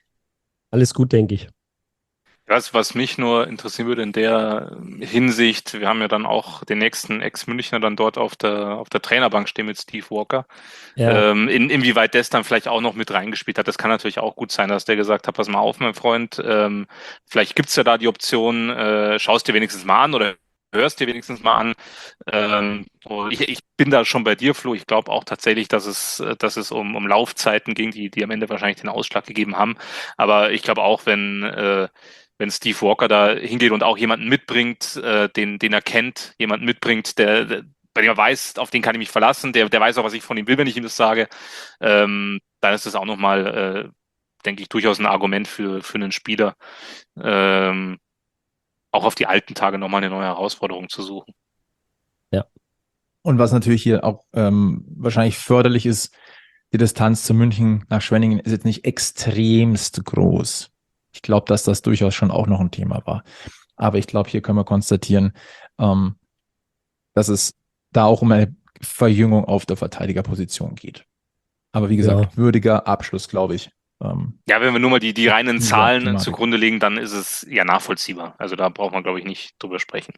alles gut, denke ich. Was, was mich nur interessieren würde in der Hinsicht, wir haben ja dann auch den nächsten Ex-Münchner dann dort auf der, auf der Trainerbank stehen mit Steve Walker. Ja. Ähm, in, inwieweit das dann vielleicht auch noch mit reingespielt hat. Das kann natürlich auch gut sein, dass der gesagt hat, pass mal auf, mein Freund, ähm, vielleicht gibt's ja da die Option, äh, schaust dir wenigstens mal an oder hörst dir wenigstens mal an. Ähm, ich, ich bin da schon bei dir, Flo. Ich glaube auch tatsächlich, dass es, dass es um, um Laufzeiten ging, die, die am Ende wahrscheinlich den Ausschlag gegeben haben. Aber ich glaube auch, wenn, äh, wenn Steve Walker da hingeht und auch jemanden mitbringt, äh, den, den er kennt, jemanden mitbringt, der, der, bei dem er weiß, auf den kann ich mich verlassen, der, der weiß auch, was ich von ihm will, wenn ich ihm das sage, ähm, dann ist das auch nochmal, äh, denke ich, durchaus ein Argument für, für einen Spieler, ähm, auch auf die alten Tage nochmal eine neue Herausforderung zu suchen. Ja. Und was natürlich hier auch ähm, wahrscheinlich förderlich ist, die Distanz zu München nach Schwenningen ist jetzt nicht extremst groß. Ich glaube, dass das durchaus schon auch noch ein Thema war. Aber ich glaube, hier können wir konstatieren, ähm, dass es da auch um eine Verjüngung auf der Verteidigerposition geht. Aber wie gesagt, ja. würdiger Abschluss, glaube ich. Ähm, ja, wenn wir nur mal die, die reinen Zahlen Thematik zugrunde legen, dann ist es ja nachvollziehbar. Also da braucht man, glaube ich, nicht drüber sprechen.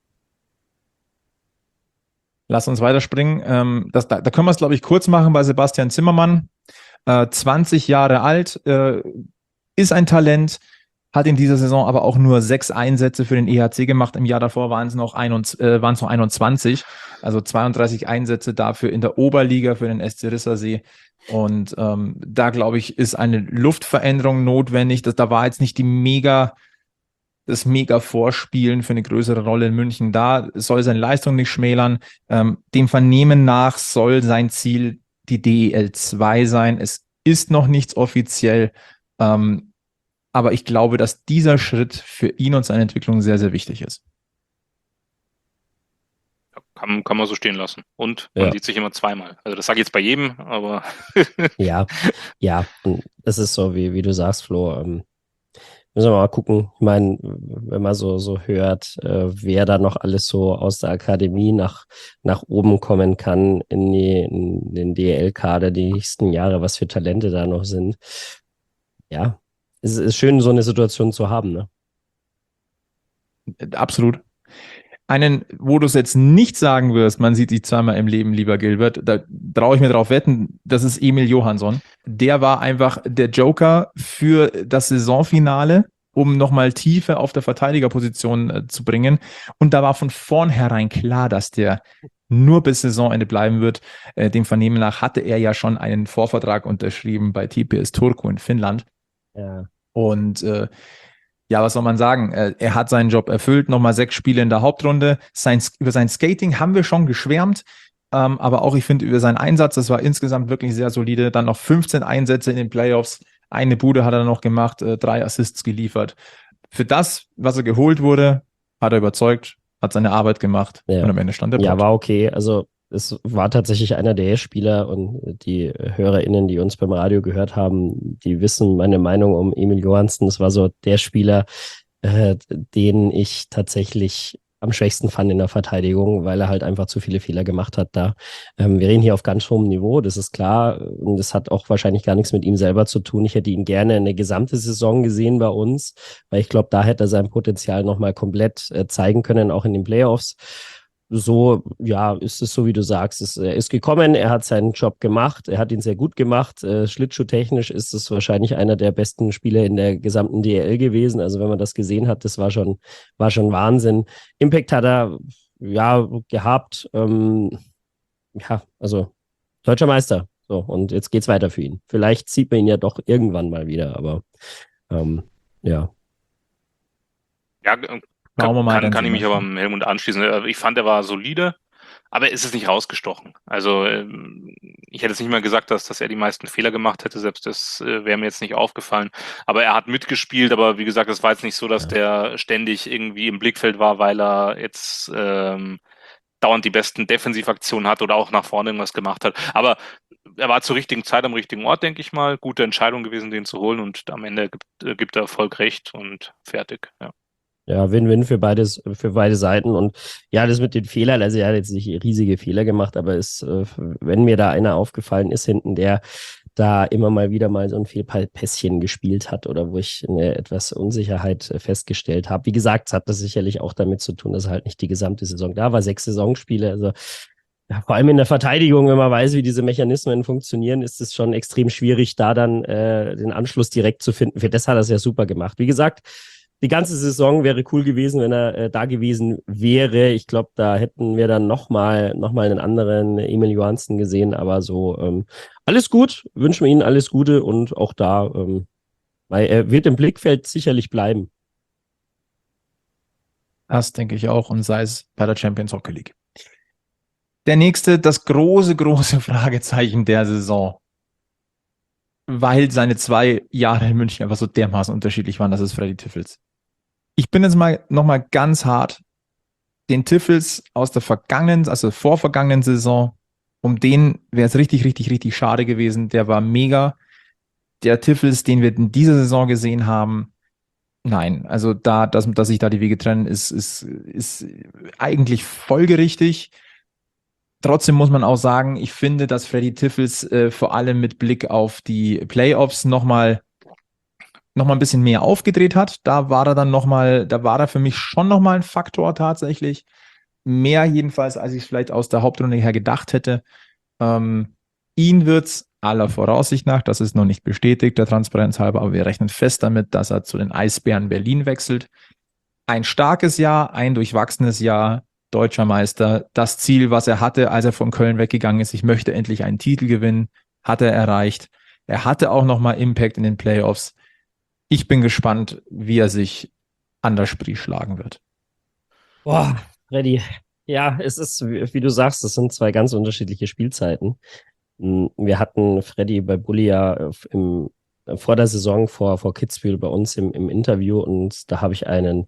Lass uns weiterspringen. Ähm, das, da, da können wir es, glaube ich, kurz machen bei Sebastian Zimmermann. Äh, zwanzig Jahre alt, äh, ist ein Talent, hat in dieser Saison aber auch nur sechs Einsätze für den E H C gemacht. Im Jahr davor waren es noch, einundzwanzig, äh, waren es noch einundzwanzig, also zweiunddreißig Einsätze dafür in der Oberliga für den S C Rissersee. Und ähm, da, glaube ich, ist eine Luftveränderung notwendig. Das, da war jetzt nicht die mega, das mega Vorspielen für eine größere Rolle in München da. Es soll seine Leistung nicht schmälern. Ähm, dem Vernehmen nach soll sein Ziel die D E L zwei sein. Es ist noch nichts offiziell. Ähm, aber ich glaube, dass dieser Schritt für ihn und seine Entwicklung sehr, sehr wichtig ist. Kann, kann man so stehen lassen. Und man Ja. sieht sich immer zweimal. Also das sage ich jetzt bei jedem, aber Ja, ja, es ist so, wie, wie du sagst, Flo. Ähm, müssen wir mal gucken. Ich meine, wenn man so, so hört, äh, wer da noch alles so aus der Akademie nach, nach oben kommen kann in, die, in den D E L-Kader die nächsten Jahre, was für Talente da noch sind. Ja, es ist schön, so eine Situation zu haben, ne? Absolut. Einen, wo du es jetzt nicht sagen wirst, man sieht dich zweimal im Leben, lieber Gilbert, da traue ich mir drauf wetten, das ist Emil Johansson. Der war einfach der Joker für das Saisonfinale, um nochmal Tiefe auf der Verteidigerposition äh, zu bringen. Und da war von vornherein klar, dass der nur bis Saisonende bleiben wird. Äh, dem Vernehmen nach hatte er ja schon einen Vorvertrag unterschrieben bei T P S Turku in Finnland. Ja. Und äh, ja, was soll man sagen? Er hat seinen Job erfüllt, nochmal sechs Spiele in der Hauptrunde. Sein, über sein Skating haben wir schon geschwärmt, ähm, aber auch ich finde über seinen Einsatz, das war insgesamt wirklich sehr solide. Dann noch fünfzehn Einsätze in den Playoffs, eine Bude hat er noch gemacht, äh, drei Assists geliefert. Für das, was er geholt wurde, hat er überzeugt, hat seine Arbeit gemacht Ja. und am Ende stand er Ja, Pott. war okay. Also es war tatsächlich einer der Spieler und die HörerInnen, die uns beim Radio gehört haben, die wissen meine Meinung um Emil Johansson. Das war so der Spieler, äh, den ich tatsächlich am schwächsten fand in der Verteidigung, weil er halt einfach zu viele Fehler gemacht hat da. Ähm, wir reden hier auf ganz hohem Niveau, das ist klar. Und das hat auch wahrscheinlich gar nichts mit ihm selber zu tun. Ich hätte ihn gerne eine gesamte Saison gesehen bei uns, weil ich glaube, da hätte er sein Potenzial nochmal komplett äh, zeigen können, auch in den Playoffs. So, ja, ist es so, wie du sagst. Es, er ist gekommen, er hat seinen Job gemacht, er hat ihn sehr gut gemacht. Äh, Schlittschuhtechnisch ist es wahrscheinlich einer der besten Spieler in der gesamten D E L gewesen. Also wenn man das gesehen hat, das war schon, war schon Wahnsinn. Impact hat er, ja, gehabt. Ähm, ja, also deutscher Meister. So, und jetzt geht's weiter für ihn. Vielleicht sieht man ihn ja doch irgendwann mal wieder, aber ähm, ja. Ja, Kann, kann, kann ich mich aber am Helmut anschließen. Ich fand, er war solide, aber es ist nicht rausgestochen. Also ich hätte jetzt nicht mal gesagt, dass, dass er die meisten Fehler gemacht hätte, selbst das wäre mir jetzt nicht aufgefallen. Aber er hat mitgespielt, aber wie gesagt, es war jetzt nicht so, dass ja. der ständig irgendwie im Blickfeld war, weil er jetzt ähm, dauernd die besten Defensivaktionen hat oder auch nach vorne irgendwas gemacht hat. Aber er war zur richtigen Zeit am richtigen Ort, denke ich mal. Gute Entscheidung gewesen, den zu holen, und am Ende gibt, gibt er Erfolg recht und fertig, ja. Ja, Win-Win für beides, für beide Seiten. Und ja, das mit den Fehlern, also er hat jetzt nicht riesige Fehler gemacht, aber ist, wenn mir da einer aufgefallen ist hinten, der da immer mal wieder mal so ein Fehlpässchen gespielt hat oder wo ich eine etwas Unsicherheit festgestellt habe. Wie gesagt, es hat das sicherlich auch damit zu tun, dass er halt nicht die gesamte Saison da war, sechs Saisonspiele, also ja, vor allem in der Verteidigung, wenn man weiß, wie diese Mechanismen funktionieren, ist es schon extrem schwierig, da dann äh, den Anschluss direkt zu finden. Für das hat er es ja super gemacht. Wie gesagt, die ganze Saison wäre cool gewesen, wenn er äh, da gewesen wäre. Ich glaube, da hätten wir dann nochmal noch mal einen anderen Emil Johansen gesehen. Aber so, ähm, alles gut. Wünschen wir Ihnen alles Gute. Und auch da, ähm, weil er wird im Blickfeld sicherlich bleiben. Das denke ich auch. Und sei es bei der Champions Hockey League. Der nächste, das große, große Fragezeichen der Saison. Weil seine zwei Jahre in München einfach so dermaßen unterschiedlich waren, das ist Freddy Tiffels. Ich bin jetzt mal nochmal ganz hart. Den Tiffels aus der vergangenen, also vorvergangenen Saison, um den wäre es richtig, richtig, richtig schade gewesen. Der war mega. Der Tiffels, den wir in dieser Saison gesehen haben, nein. Also da, dass, dass sich da die Wege trennen, ist, ist, ist eigentlich folgerichtig. Trotzdem muss man auch sagen, ich finde, dass Freddy Tiffels äh, vor allem mit Blick auf die Playoffs nochmal noch mal ein bisschen mehr aufgedreht hat. Da war er dann nochmal, da war er für mich schon nochmal ein Faktor tatsächlich. Mehr jedenfalls, als ich es vielleicht aus der Hauptrunde her gedacht hätte. Ähm, ihn wird's aller Voraussicht nach, das ist noch nicht bestätigt, der Transparenz halber, aber wir rechnen fest damit, dass er zu den Eisbären Berlin wechselt. Ein starkes Jahr, ein durchwachsenes Jahr, deutscher Meister. Das Ziel, was er hatte, als er von Köln weggegangen ist, ich möchte endlich einen Titel gewinnen, hat er erreicht. Er hatte auch nochmal Impact in den Playoffs. Ich bin gespannt, wie er sich an der Spree schlagen wird. Boah, Freddy. Ja, es ist, wie du sagst, es sind zwei ganz unterschiedliche Spielzeiten. Wir hatten Freddy bei Bulli ja im, vor der Saison vor, vor Kitzbühel bei uns im, im Interview, und da habe ich einen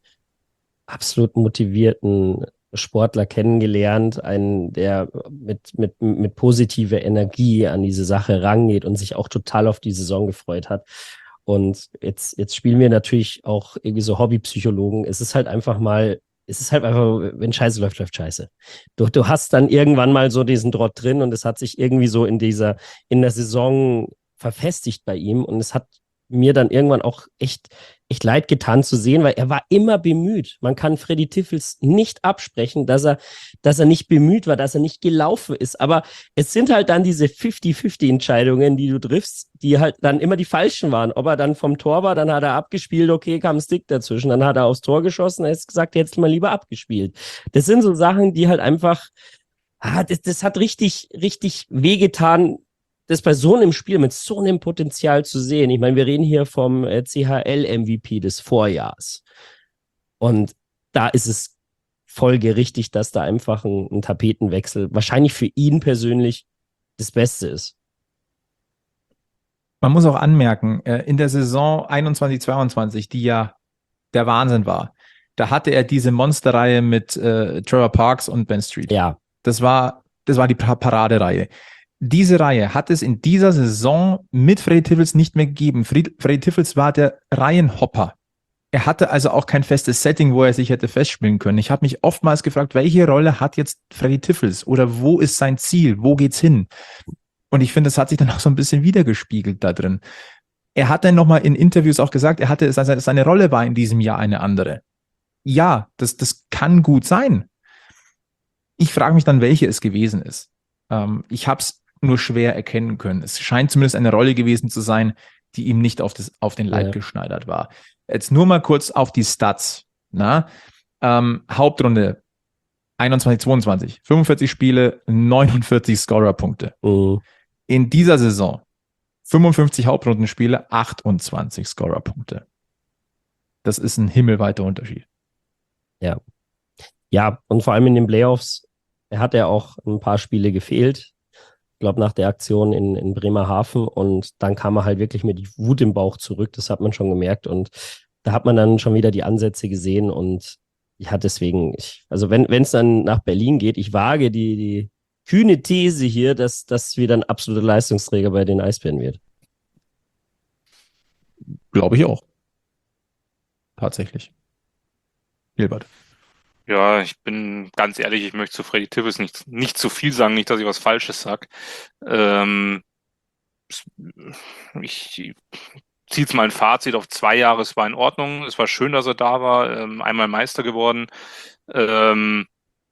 absolut motivierten Sportler kennengelernt, einen, der mit, mit, mit positiver Energie an diese Sache rangeht und sich auch total auf die Saison gefreut hat. Und jetzt, jetzt spielen wir natürlich auch irgendwie so Hobbypsychologen. Es ist halt einfach mal, es ist halt einfach, wenn Scheiße läuft, läuft Scheiße. Du, du hast dann irgendwann mal so diesen Drott drin, und es hat sich irgendwie so in dieser, in der Saison verfestigt bei ihm, und es hat mir dann irgendwann auch echt, echt leid getan zu sehen, weil er war immer bemüht. Man kann Freddy Tiffels nicht absprechen, dass er, dass er nicht bemüht war, dass er nicht gelaufen ist. Aber es sind halt dann diese fünfzig fünfzig Entscheidungen, die du triffst, die halt dann immer die falschen waren. Ob er dann vom Tor war, dann hat er abgespielt, okay, kam ein Stick dazwischen, dann hat er aufs Tor geschossen, er ist gesagt, jetzt mal lieber abgespielt. Das sind so Sachen, die halt einfach, ah, das, das hat richtig, richtig wehgetan, das bei so einem Spiel mit so einem Potenzial zu sehen. Ich meine, wir reden hier vom äh, C H L-M V P des Vorjahrs. Und da ist es folgerichtig, dass da einfach ein, ein Tapetenwechsel wahrscheinlich für ihn persönlich das Beste ist. Man muss auch anmerken, in der Saison einundzwanzig zweiundzwanzig, die ja der Wahnsinn war, da hatte er diese Monsterreihe mit äh, Trevor Parks und Ben Street. Ja. Das war, das war die Paradereihe. Diese Reihe hat es in dieser Saison mit Freddy Tiffels nicht mehr gegeben. Freddy Tiffels war der Reihenhopper. er hatte also auch kein festes Setting, wo er sich hätte festspielen können. Ich habe mich oftmals gefragt, welche Rolle hat jetzt Freddy Tiffels oder wo ist sein Ziel? Wo geht's hin? Und ich finde, das hat sich dann auch so ein bisschen wiedergespiegelt da drin. Er hat dann nochmal in Interviews auch gesagt, er hatte seine, seine Rolle war in diesem Jahr eine andere. Ja, das, das kann gut sein. Ich frage mich dann, welche es gewesen ist. Ähm, ich habe es nur schwer erkennen können. Es scheint zumindest eine Rolle gewesen zu sein, die ihm nicht auf, das, auf den Leib ja. geschneidert war. Jetzt nur mal kurz auf die Stats. Na? Ähm, Hauptrunde einundzwanzig zweiundzwanzig, fünfundvierzig Spiele, neunundvierzig Scorerpunkte. Oh. In dieser Saison fünfundfünfzig Hauptrundenspiele, achtundzwanzig Scorerpunkte. Das ist ein himmelweiter Unterschied. Ja. Ja, und vor allem in den Playoffs, er hat ja auch ein paar Spiele gefehlt. Ich glaube, nach der Aktion in, in Bremerhaven. Und dann kam er halt wirklich mit Wut im Bauch zurück. Das hat man schon gemerkt. Und da hat man dann schon wieder die Ansätze gesehen. Und ja, deswegen, ich, also wenn es dann nach Berlin geht, ich wage die, die kühne These hier, dass das wieder ein absoluter Leistungsträger bei den Eisbären wird. Glaube ich auch. Tatsächlich. Gilbert. Ja, ich bin ganz ehrlich, ich möchte zu Freddy Tiffels nicht, nicht zu viel sagen, nicht, dass ich was Falsches sage. Ähm, ich ziehe jetzt mal ein Fazit auf zwei Jahre, es war in Ordnung, es war schön, dass er da war, ähm, einmal Meister geworden. Ähm,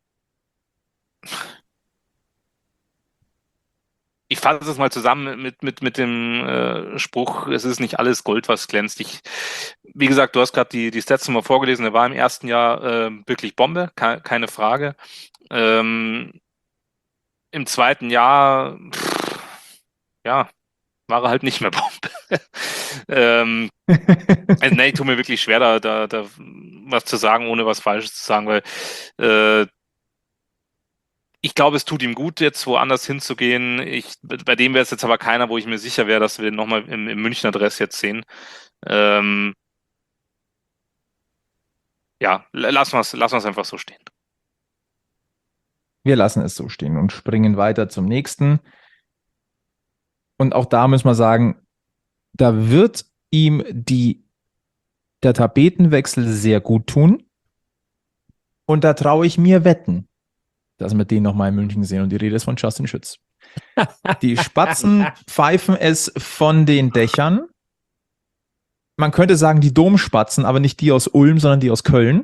Ich fasse es mal zusammen mit, mit, mit dem äh, Spruch, es ist nicht alles Gold, was glänzt. Ich, wie gesagt, du hast gerade die, die Stats nochmal vorgelesen, er war im ersten Jahr äh, wirklich Bombe, ke keine Frage. Ähm, Im zweiten Jahr, pff, ja, war er halt nicht mehr Bombe. ähm, also, nee, tut mir wirklich schwer, da, da, da was zu sagen, ohne was Falsches zu sagen, weil äh, ich glaube, es tut ihm gut, jetzt woanders hinzugehen. Ich, bei dem wäre es jetzt aber keiner, wo ich mir sicher wäre, dass wir den nochmal im, im Münchner Dress jetzt sehen. Ähm, ja, lassen wir es lassen wir's einfach so stehen. Wir lassen es so stehen und springen weiter zum nächsten. Und auch da müssen wir sagen, da wird ihm die, der Tapetenwechsel sehr gut tun. Und da traue ich mir wetten, dass wir den nochmal in München sehen. Und die Rede ist von Justin Schütz. Die Spatzen pfeifen es von den Dächern. Man könnte sagen, die Domspatzen, aber nicht die aus Ulm, sondern die aus Köln.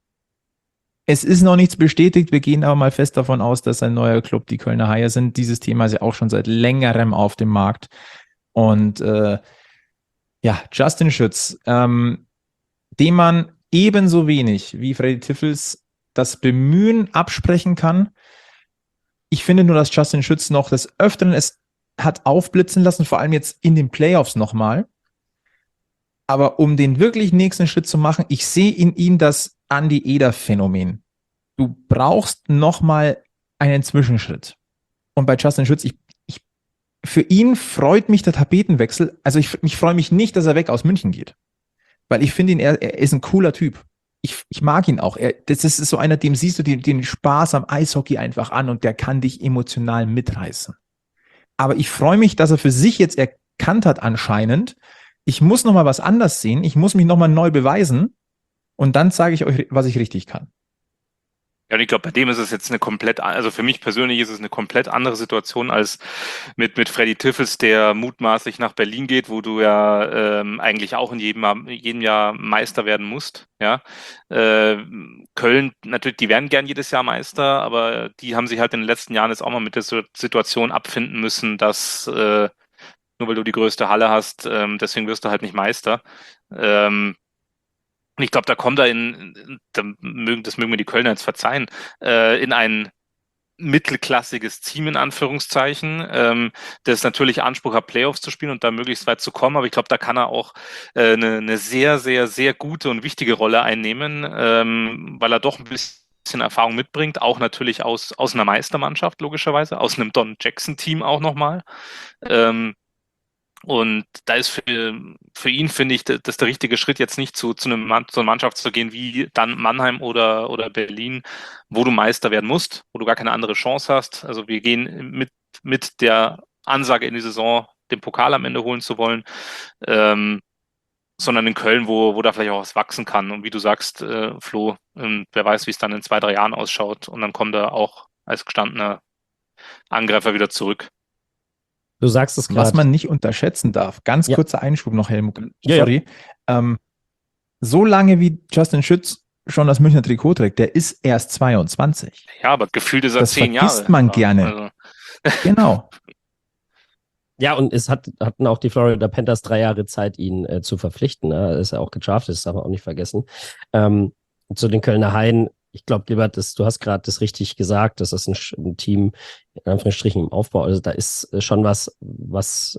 Es ist noch nichts bestätigt. Wir gehen aber mal fest davon aus, dass ein neuer Club die Kölner Haie sind. Dieses Thema ist ja auch schon seit längerem auf dem Markt. Und äh, ja, Justin Schütz, ähm, dem man ebenso wenig wie Freddy Tiffels das Bemühen absprechen kann. Ich finde nur, dass Justin Schütz noch des Öfteren es hat aufblitzen lassen, vor allem jetzt in den Playoffs nochmal. Aber um den wirklich nächsten Schritt zu machen, ich sehe in ihm das Andi Eder-Phänomen. Du brauchst nochmal einen Zwischenschritt. Und bei Justin Schütz, ich, ich, für ihn freut mich der Tapetenwechsel. Also ich, ich freue mich nicht, dass er weg aus München geht. Weil ich finde ihn, er, er ist ein cooler Typ. Ich, ich mag ihn auch. Er, das ist so einer, dem siehst du den, den Spaß am Eishockey einfach an und der kann dich emotional mitreißen. Aber ich freue mich, dass er für sich jetzt erkannt hat anscheinend, ich muss noch mal was anders sehen, ich muss mich noch mal neu beweisen und dann sage ich euch, was ich richtig kann. Ja, und ich glaube, bei dem ist es jetzt eine komplett, also für mich persönlich ist es eine komplett andere Situation als mit, mit Freddy Tiffels, der mutmaßlich nach Berlin geht, wo du ja ähm, eigentlich auch in jedem, jedem Jahr Meister werden musst. Ja, äh, Köln, natürlich, die werden gern jedes Jahr Meister, aber die haben sich halt in den letzten Jahren jetzt auch mal mit der Situation abfinden müssen, dass äh, nur weil du die größte Halle hast, ähm, deswegen wirst du halt nicht Meister. Ähm, Und ich glaube, da kommt er in, da mögen, das mögen mir die Kölner jetzt verzeihen, äh, in ein mittelklassiges Team in Anführungszeichen, ähm, das natürlich Anspruch hat, Playoffs zu spielen und da möglichst weit zu kommen. Aber ich glaube, da kann er auch äh, eine, eine sehr, sehr, sehr gute und wichtige Rolle einnehmen, ähm, weil er doch ein bisschen Erfahrung mitbringt, auch natürlich aus, aus einer Meistermannschaft, logischerweise, aus einem Don Jackson-Team auch nochmal. Ähm, Und da ist für, für ihn, finde ich, das der richtige Schritt, jetzt nicht zu, zu, einem, zu einer Mannschaft zu gehen wie dann Mannheim oder, oder Berlin, wo du Meister werden musst, wo du gar keine andere Chance hast. Also wir gehen mit, mit der Ansage in die Saison, den Pokal am Ende holen zu wollen. Ähm, sondern in Köln, wo, wo da vielleicht auch was wachsen kann. Und wie du sagst, äh, Flo, ähm, wer weiß, wie es dann in zwei, drei Jahren ausschaut. Und dann kommt er auch als gestandener Angreifer wieder zurück. Du sagst es gerade. Was man nicht unterschätzen darf, ganz Ja. kurzer Einschub noch, Helmut, Ja, sorry. Ja. Ähm, so lange wie Justin Schütz schon das Münchner Trikot trägt, der ist erst zweiundzwanzig. Ja, aber gefühlt ist er das zehn Jahre. Das vergisst man ja, gerne. Also. Genau. Ja, und es hat, hatten auch die Florida Panthers drei Jahre Zeit, ihn äh, zu verpflichten. Ne? Er ist ja auch gedraftet, das darf man auch nicht vergessen. Ähm, zu den Kölner Haien, ich glaube, lieber, das, du hast gerade das richtig gesagt, das ist ein, ein Team, in Anführungsstrichen im Aufbau, also da ist schon was, was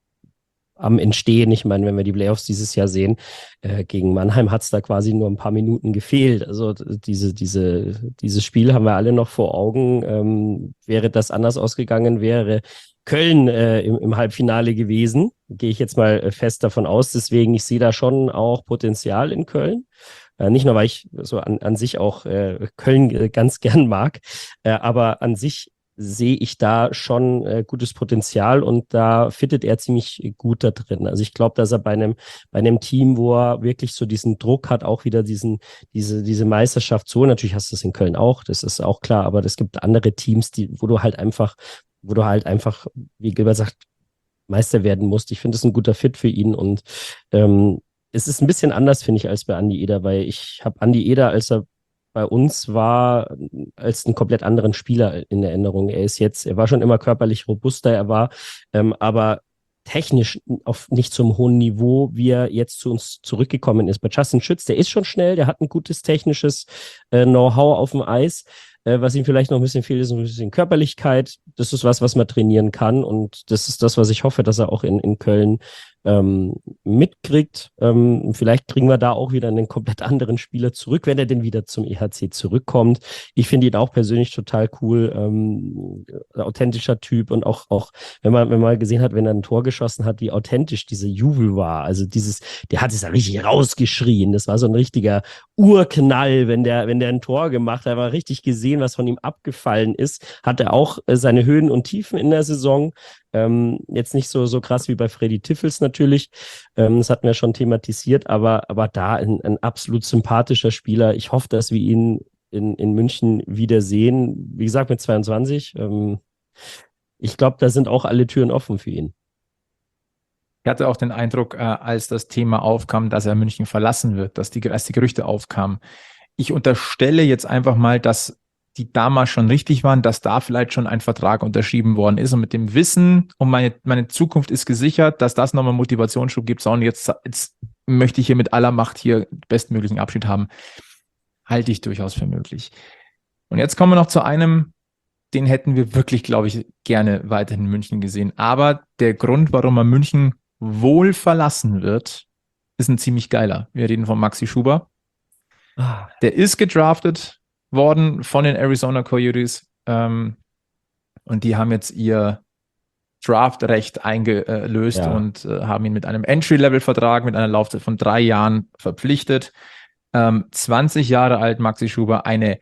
am Entstehen. Ich meine, wenn wir die Playoffs dieses Jahr sehen, äh, gegen Mannheim hat es da quasi nur ein paar Minuten gefehlt. Also diese, diese, dieses Spiel haben wir alle noch vor Augen. Ähm, wäre das anders ausgegangen, wäre Köln äh, im, im Halbfinale gewesen. Gehe ich jetzt mal fest davon aus. Deswegen, ich sehe da schon auch Potenzial in Köln. Äh, nicht nur, weil ich so an, an sich auch äh, Köln äh, ganz gern mag, äh, aber an sich sehe ich da schon äh, gutes Potenzial und da fittet er ziemlich gut da drin. Also ich glaube, dass er bei einem bei einem Team, wo er wirklich so diesen Druck hat, auch wieder diesen diese diese Meisterschaft so, natürlich hast du es in Köln auch, das ist auch klar, aber es gibt andere Teams, die wo du halt einfach wo du halt einfach, wie Gilbert sagt, Meister werden musst. Ich finde es ein guter Fit für ihn und ähm, es ist ein bisschen anders, finde ich, als bei Andi Eder, weil ich habe Andi Eder, als er bei uns war, als einen komplett anderen Spieler in Erinnerung. Er ist jetzt, er war schon immer körperlich robuster, er war ähm, aber technisch auf nicht so einem hohen Niveau, wie er jetzt zu uns zurückgekommen ist. Bei Justin Schütz, der ist schon schnell, der hat ein gutes technisches äh, Know-how auf dem Eis. Äh, was ihm vielleicht noch ein bisschen fehlt, ist ein bisschen Körperlichkeit. Das ist was, was man trainieren kann und das ist das, was ich hoffe, dass er auch in, in Köln ähm, mitkriegt. Ähm, vielleicht kriegen wir da auch wieder einen komplett anderen Spieler zurück, wenn er denn wieder zum E H C zurückkommt. Ich finde ihn auch persönlich total cool, ähm, authentischer Typ und auch, auch wenn man, wenn man gesehen hat, wenn er ein Tor geschossen hat, wie authentisch diese Jubel war. Also dieses, der hat es ja richtig rausgeschrien. Das war so ein richtiger Urknall, wenn der, wenn der ein Tor gemacht hat. Er war richtig gesehen, was von ihm abgefallen ist. Hat er auch äh, seine Höhen und Tiefen in der Saison. Ähm, jetzt nicht so, so krass wie bei Freddy Tiffels natürlich. Ähm, das hatten wir schon thematisiert, aber, aber da ein, ein absolut sympathischer Spieler. Ich hoffe, dass wir ihn in, in München wiedersehen. Wie gesagt, mit zweiundzwanzig. Ähm, ich glaube, da sind auch alle Türen offen für ihn. Ich hatte auch den Eindruck, äh, als das Thema aufkam, dass er München verlassen wird, dass die, als die Gerüchte aufkamen. Ich unterstelle jetzt einfach mal, dass die damals schon richtig waren, dass da vielleicht schon ein Vertrag unterschrieben worden ist und mit dem Wissen um meine, meine Zukunft ist gesichert, dass das nochmal Motivationsschub gibt, sondern jetzt, jetzt möchte ich hier mit aller Macht hier bestmöglichen Abschied haben, halte ich durchaus für möglich. Und jetzt kommen wir noch zu einem, den hätten wir wirklich, glaube ich, gerne weiterhin in München gesehen. Aber der Grund, warum er München wohl verlassen wird, ist ein ziemlich geiler. Wir reden von Maxi Schuber. Der ist gedraftet worden von den Arizona Coyotes ähm, und die haben jetzt ihr Draftrecht eingelöst ja. und äh, haben ihn mit einem Entry-Level-Vertrag mit einer Laufzeit von drei Jahren verpflichtet. Ähm, zwanzig Jahre alt, Maxi Schuber, eine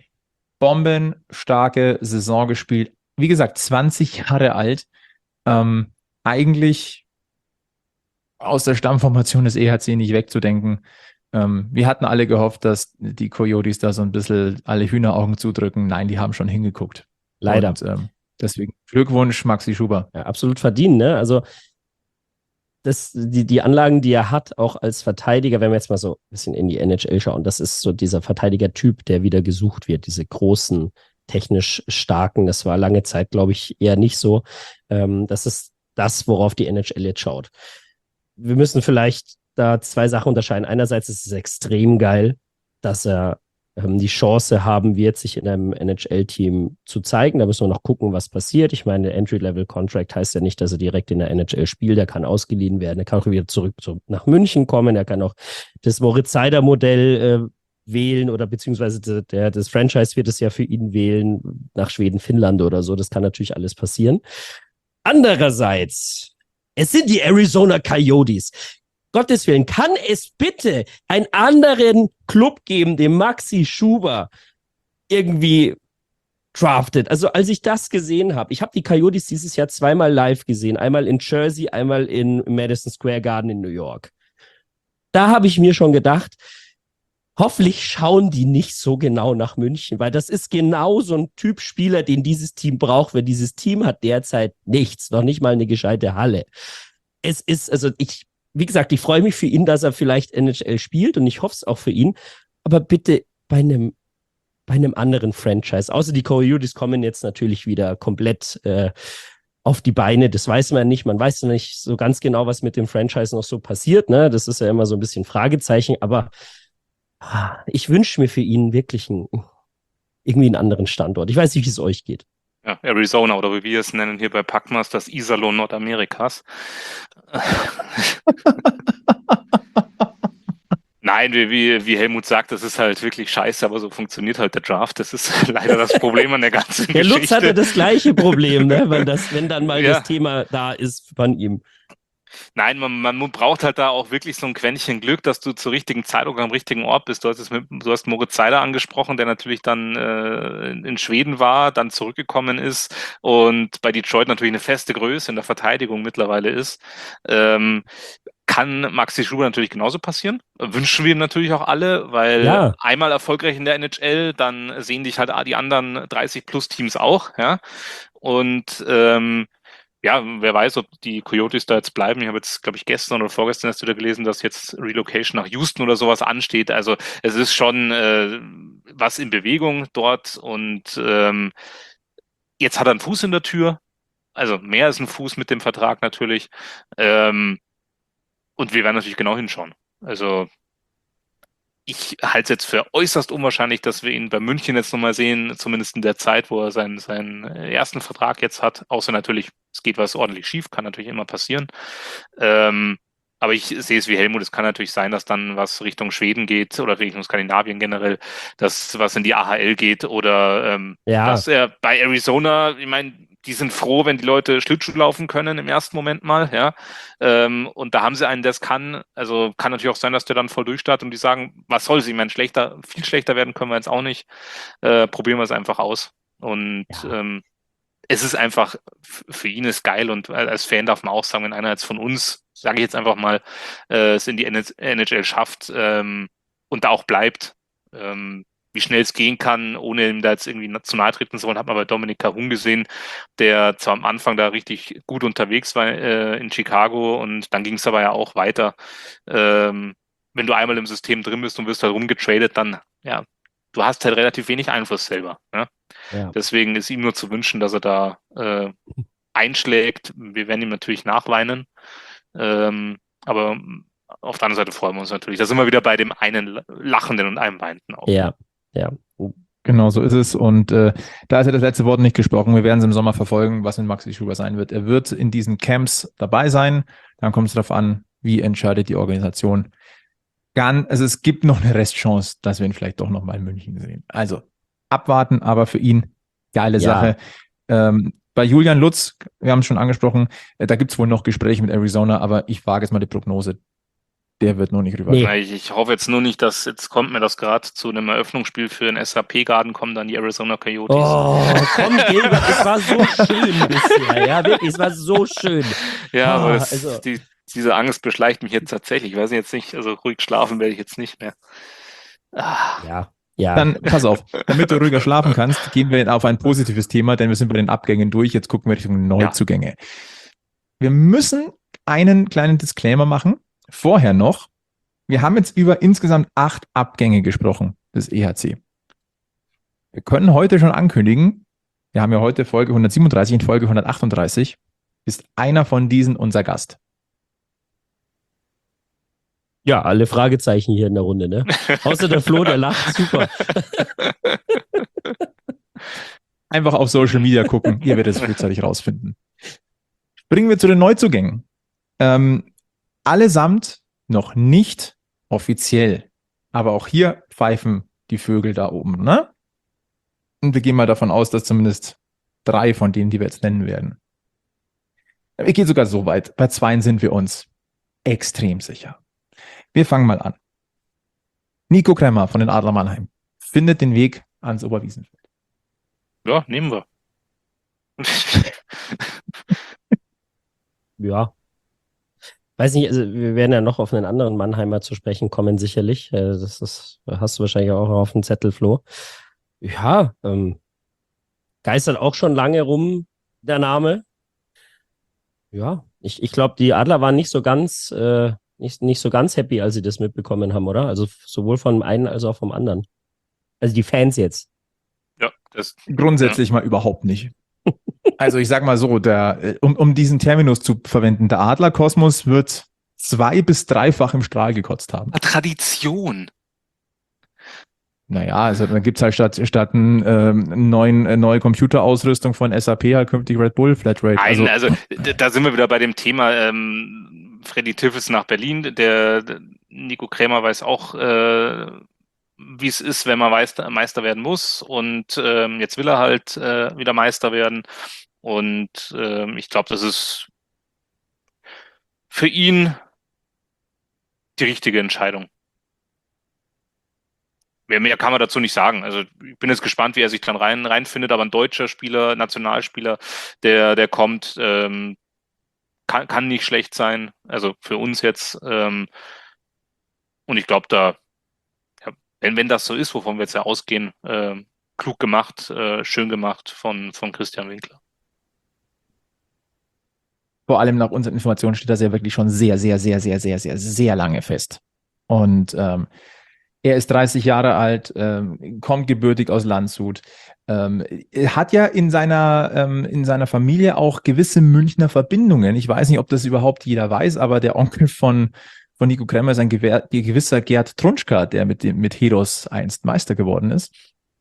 bombenstarke Saison gespielt. Wie gesagt, zwanzig Jahre alt. Ähm, eigentlich aus der Stammformation des E H C nicht wegzudenken. Ähm, wir hatten alle gehofft, dass die Coyotes da so ein bisschen alle Hühneraugen zudrücken. Nein, die haben schon hingeguckt. Leider. Und, ähm, deswegen Glückwunsch, Maxi Schuber. Ja, absolut verdient, ne? Also das, die, die Anlagen, die er hat, auch als Verteidiger, wenn wir jetzt mal so ein bisschen in die N H L schauen, das ist so dieser Verteidiger-Typ, der wieder gesucht wird, diese großen, technisch starken. Das war lange Zeit, glaube ich, eher nicht so. Ähm, das ist das, worauf die N H L jetzt schaut. Wir müssen vielleicht da zwei Sachen unterscheiden. Einerseits ist es extrem geil, dass er ähm, die Chance haben wird, sich in einem N H L-Team zu zeigen. Da müssen wir noch gucken, was passiert. Ich meine, Entry-Level-Contract heißt ja nicht, dass er direkt in der N H L spielt. Er kann ausgeliehen werden. Er kann auch wieder zurück zu, nach München kommen. Er kann auch das Moritz Seider-Modell äh, wählen oder beziehungsweise der, das Franchise wird es ja für ihn wählen, nach Schweden, Finnland oder so. Das kann natürlich alles passieren. Andererseits, es sind die Arizona Coyotes. Gottes Willen, kann es bitte einen anderen Club geben, den Maxi Schuber irgendwie draftet? Also als ich das gesehen habe, ich habe die Coyotes dieses Jahr zweimal live gesehen. Einmal in Jersey, einmal in Madison Square Garden in New York. da habe ich mir schon gedacht, hoffentlich schauen die nicht so genau nach München, weil das ist genau so ein Typ Spieler, den dieses Team braucht, weil dieses Team hat derzeit nichts, noch nicht mal eine gescheite Halle. Es ist, also ich, wie gesagt, ich freue mich für ihn, dass er vielleicht N H L spielt und ich hoffe es auch für ihn, aber bitte bei einem bei einem anderen Franchise. Außer die Coyotes kommen jetzt natürlich wieder komplett äh, auf die Beine. Das weiß man nicht. Man weiß nicht so ganz genau, was mit dem Franchise noch so passiert. Ne? Das ist ja immer so ein bisschen Fragezeichen. Aber ah, ich wünsche mir für ihn wirklich einen, irgendwie einen anderen Standort. Ich weiß nicht, wie es euch geht. Ja, Arizona oder wie wir es nennen hier bei Packmas, das Iserlohn Nordamerikas. Nein, wie, wie, wie Helmut sagt, das ist halt wirklich scheiße, aber so funktioniert halt der Draft. Das ist leider das Problem an der ganzen der Geschichte. Lutz hatte das gleiche Problem, ne? wenn, das, wenn dann mal ja. das Thema da ist von ihm. Nein, man, man braucht halt da auch wirklich so ein Quäntchen Glück, dass du zur richtigen Zeit oder am richtigen Ort bist. Du hast, es mit, du hast Moritz Seider angesprochen, der natürlich dann äh, in Schweden war, dann zurückgekommen ist und bei Detroit natürlich eine feste Größe in der Verteidigung mittlerweile ist. Ähm, kann Maxi Schubert natürlich genauso passieren. Wünschen wir ihm natürlich auch alle, weil ja. einmal erfolgreich in der N H L, dann sehen dich halt die anderen dreißig plus Teams auch. Ja? Und ähm, ja, wer weiß, ob die Coyotes da jetzt bleiben. Ich habe jetzt, glaube ich, gestern oder vorgestern erst wieder gelesen, dass jetzt Relocation nach Houston oder sowas ansteht. Also es ist schon äh, was in Bewegung dort und ähm, jetzt hat er einen Fuß in der Tür. Also mehr als ein Fuß mit dem Vertrag natürlich. Ähm, und wir werden natürlich genau hinschauen. Also ich halte es jetzt für äußerst unwahrscheinlich, dass wir ihn bei München jetzt nochmal sehen, zumindest in der Zeit, wo er seinen, seinen ersten Vertrag jetzt hat. Außer natürlich, es geht was ordentlich schief, kann natürlich immer passieren. Ähm, aber ich sehe es wie Helmut, es kann natürlich sein, dass dann was Richtung Schweden geht oder Richtung Skandinavien generell, dass was in die A H L geht oder ähm, ja. dass er bei Arizona, ich meine, die sind froh, wenn die Leute Schlittschuh laufen können im ersten Moment mal, ja. Ähm, und da haben sie einen, der es kann. Also kann natürlich auch sein, dass der dann voll durchstartet und die sagen, was soll sie? Ich meine, schlechter, viel schlechter werden können wir jetzt auch nicht. Äh, probieren wir es einfach aus. Und ja. ähm, es ist einfach, für ihn ist geil und als Fan darf man auch sagen, wenn einer jetzt von uns, sage ich jetzt einfach mal, äh, es in die N H L schafft ähm, und da auch bleibt, ähm, wie schnell es gehen kann, ohne ihm da jetzt irgendwie zu nahe treten zu wollen, hat man bei Dominik Kahun gesehen, der zwar am Anfang da richtig gut unterwegs war äh, in Chicago und dann ging es aber ja auch weiter. Ähm, wenn du einmal im System drin bist und wirst halt rumgetradet, dann, ja, du hast halt relativ wenig Einfluss selber. Ne? Ja. Deswegen ist ihm nur zu wünschen, dass er da äh, einschlägt. Wir werden ihm natürlich nachweinen. Ähm, aber auf der anderen Seite freuen wir uns natürlich. Da sind wir wieder bei dem einen Lachenden und einem Weinenden auch. Ja. Ja, genau so ist es. Und äh, da ist ja das letzte Wort nicht gesprochen. Wir werden es im Sommer verfolgen, was mit Maxi Schubert sein wird. Er wird in diesen Camps dabei sein. Dann kommt es darauf an, wie entscheidet die Organisation. Gan, also es gibt noch eine Restchance, dass wir ihn vielleicht doch noch mal in München sehen. Also abwarten, aber für ihn geile ja. Sache. Ähm, bei Julian Lutz, wir haben es schon angesprochen, äh, da gibt es wohl noch Gespräche mit Arizona, aber ich wage jetzt mal die Prognose. Der wird noch nicht rüber. Nee. Ich, ich hoffe jetzt nur nicht, dass jetzt kommt mir das gerade zu einem Eröffnungsspiel für den S A P-Garden, kommen dann die Arizona Coyotes. Oh, komm, Gilbert, es war so schön bisher. Ja, wirklich, es war so schön. Ja, oh, aber es, also. die, diese Angst beschleicht mich jetzt tatsächlich. Ich weiß jetzt nicht, also ruhig schlafen werde ich jetzt nicht mehr. Ah. Ja, ja. Dann pass auf, damit du ruhiger schlafen kannst, gehen wir auf ein positives Thema, denn wir sind bei den Abgängen durch. Jetzt gucken wir Richtung Neuzugänge. Ja. Wir müssen einen kleinen Disclaimer machen. Vorher noch, wir haben jetzt über insgesamt acht Abgänge gesprochen des E H C. Wir können heute schon ankündigen, wir haben ja heute Folge hundertsiebenunddreißig, in Folge hundertachtunddreißig ist einer von diesen unser Gast. Ja, alle Fragezeichen hier in der Runde, ne? Außer der Flo, der lacht, super. Einfach auf Social Media gucken, ihr werdet es frühzeitig rausfinden. Springen wir zu den Neuzugängen. Ähm, Allesamt noch nicht offiziell. Aber auch hier pfeifen die Vögel da oben, ne? Und wir gehen mal davon aus, dass zumindest drei von denen, die wir jetzt nennen werden. Wir gehen sogar so weit. Bei zweien sind wir uns extrem sicher. Wir fangen mal an. Nico Kremmer von den Adler Mannheim findet den Weg ans Oberwiesenfeld. Ja, nehmen wir. Ja. Weiß nicht, also wir werden ja noch auf einen anderen Mannheimer zu sprechen kommen, sicherlich. Das ist, hast du wahrscheinlich auch auf dem Zettel, Flo. Ja, ähm, geistert auch schon lange rum, der Name. Ja, ich, ich glaube, die Adler waren nicht so ganz, äh, nicht, nicht so ganz happy, als sie das mitbekommen haben, oder? Also sowohl vom einen als auch vom anderen. Also die Fans jetzt. Ja, das. Grundsätzlich ja. mal überhaupt nicht. Also ich sag mal so, der, um, um diesen Terminus zu verwenden, der Adlerkosmos wird zwei- bis dreifach im Strahl gekotzt haben. Tradition. Naja, also dann gibt es halt statt, statt ähm, neuen, äh, neue Computerausrüstung von S A P halt künftig Red Bull Flatrate. Nein, also, also da sind wir wieder bei dem Thema ähm, Freddy Tiffels nach Berlin. Der, der Nico Krämer weiß auch, äh, wie es ist, wenn man Meister, Meister werden muss. Und ähm, jetzt will er halt äh, wieder Meister werden. Und ähm, ich glaube, das ist für ihn die richtige Entscheidung. Mehr, mehr kann man dazu nicht sagen. Also ich bin jetzt gespannt, wie er sich dann rein reinfindet, aber ein deutscher Spieler, Nationalspieler, der, der kommt, ähm, kann, kann nicht schlecht sein. Also für uns jetzt. Ähm, und ich glaube, da, ja, wenn, wenn das so ist, wovon wir jetzt ja ausgehen, äh, klug gemacht, äh, schön gemacht von, von Christian Winkler. Vor allem nach unseren Informationen steht das ja wirklich schon sehr, sehr, sehr, sehr, sehr, sehr, sehr lange fest. Und ähm, er ist dreißig Jahre alt, ähm, kommt gebürtig aus Landshut, ähm, hat ja in seiner, ähm, in seiner Familie auch gewisse Münchner Verbindungen. Ich weiß nicht, ob das überhaupt jeder weiß, aber der Onkel von, von Nico Krämer ist ein gewehr, gewisser Gerd Trunschka, der mit, dem, mit Heros einst Meister geworden ist.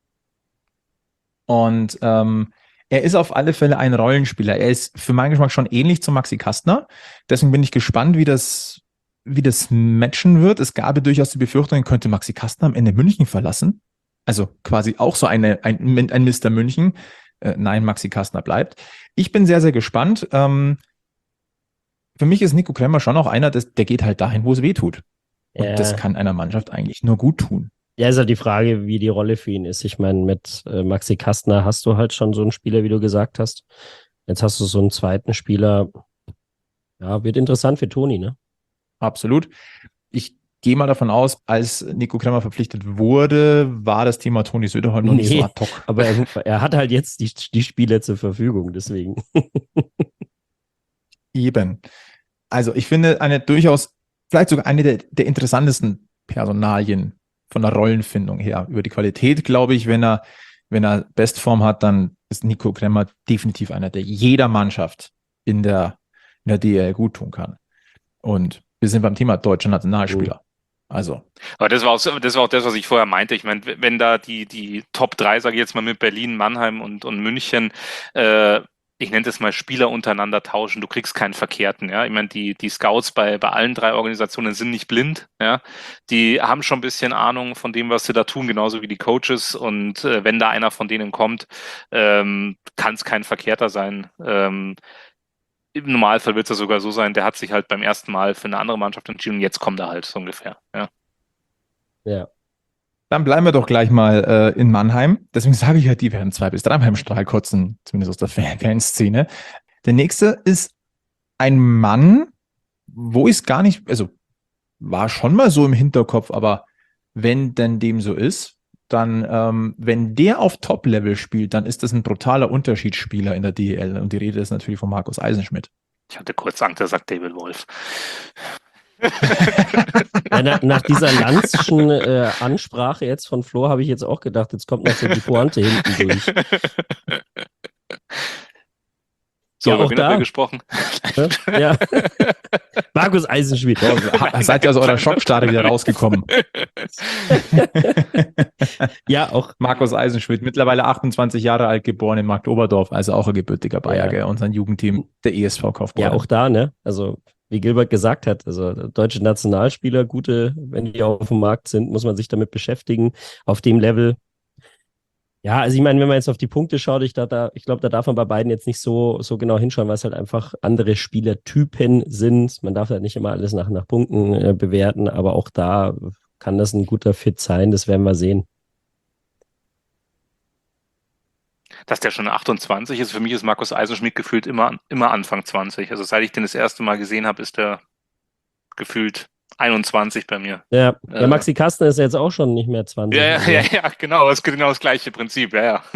Und ähm, er ist auf alle Fälle ein Rollenspieler. Er ist für meinen Geschmack schon ähnlich zu Maxi Kastner. Deswegen bin ich gespannt, wie das wie das matchen wird. Es gab durchaus die Befürchtung, könnte Maxi Kastner am Ende München verlassen. Also quasi auch so eine, ein, ein Mister München. Äh, nein, Maxi Kastner bleibt. Ich bin sehr, sehr gespannt. Ähm, für mich ist Nico Krämer schon auch einer, des, der geht halt dahin, wo es weh tut. Und ja. Das kann einer Mannschaft eigentlich nur gut tun. Ja, ist halt die Frage, wie die Rolle für ihn ist. Ich meine, mit äh, Maxi Kastner hast du halt schon so einen Spieler, wie du gesagt hast. Jetzt hast du so einen zweiten Spieler. Ja, wird interessant für Toni, ne? Absolut. Ich gehe mal davon aus, als Nico Krämer verpflichtet wurde, war das Thema Toni Söderholm noch nee, nicht so ad hoc. Aber er, er hat halt jetzt die, die Spieler zur Verfügung, deswegen. Eben. Also ich finde eine durchaus, vielleicht sogar eine der, der interessantesten Personalien von der Rollenfindung her. Über die Qualität, glaube ich, wenn er, wenn er Bestform hat, dann ist Nico Krämer definitiv einer, der jeder Mannschaft in der, in der D E L gut tun kann. Und wir sind beim Thema deutscher Nationalspieler. Also. Aber das war, auch, das war auch das, was ich vorher meinte. Ich meine, wenn da die, die Top drei, sage ich jetzt mal, mit Berlin, Mannheim und, und München, äh, ich nenne das mal Spieler untereinander tauschen, du kriegst keinen Verkehrten. Ja? Ich meine, die, die Scouts bei, bei allen drei Organisationen sind nicht blind. Ja? Die haben schon ein bisschen Ahnung von dem, was sie da tun, genauso wie die Coaches. Und äh, wenn da einer von denen kommt, ähm, kann es kein Verkehrter sein. Ähm, Im Normalfall wird es ja sogar so sein, der hat sich halt beim ersten Mal für eine andere Mannschaft entschieden und jetzt kommt er halt so ungefähr. Ja. Ja. Dann bleiben wir doch gleich mal äh, in Mannheim. Deswegen sage ich ja, die werden zwei bis dreimal im Strahl kotzen, zumindest aus der Fan- Fanszene. Der nächste ist ein Mann, wo ich es gar nicht, also war schon mal so im Hinterkopf, aber wenn denn dem so ist, dann, ähm, wenn der auf Top-Level spielt, dann ist das ein brutaler Unterschiedsspieler in der D E L. Und die Rede ist natürlich von Markus Eisenschmidt. Ich hatte kurz Angst, da sagt David Wolf. Ja, nach, nach dieser Lanzschen äh, Ansprache jetzt von Flo habe ich jetzt auch gedacht, jetzt kommt noch so die Pointe hinten durch. So, ja, über auch wen da habt ihr gesprochen? Ja. Markus Eisenschmidt. Oh, seid ihr aus eurer Schockstarre wieder rausgekommen? Ja, auch. Markus Eisenschmidt, mittlerweile achtundzwanzig Jahre alt, geboren in Marktoberdorf, also auch ein gebürtiger Bayer, ja. Und sein Jugendteam, der E S V Kaufbeuren. Ja, auch da, ne? Also, wie Gilbert gesagt hat, also deutsche Nationalspieler, gute, wenn die auf dem Markt sind, muss man sich damit beschäftigen. Auf dem Level. Ja, also ich meine, wenn man jetzt auf die Punkte schaut, ich, da, ich glaube, da darf man bei beiden jetzt nicht so, so genau hinschauen, weil es halt einfach andere Spielertypen sind. Man darf halt nicht immer alles nach, nach Punkten äh, bewerten, aber auch da kann das ein guter Fit sein, das werden wir sehen. Dass der schon achtundzwanzig ist, für mich ist Markus Eisenschmidt gefühlt immer, immer Anfang zwanzig. Also seit ich den das erste Mal gesehen habe, ist der gefühlt einundzwanzig bei mir. Ja, Äh, der Maxi Kastner ist ja jetzt auch schon nicht mehr zwanzig. Ja, ja, ja, ja, genau, das ist genau das gleiche Prinzip, ja, ja.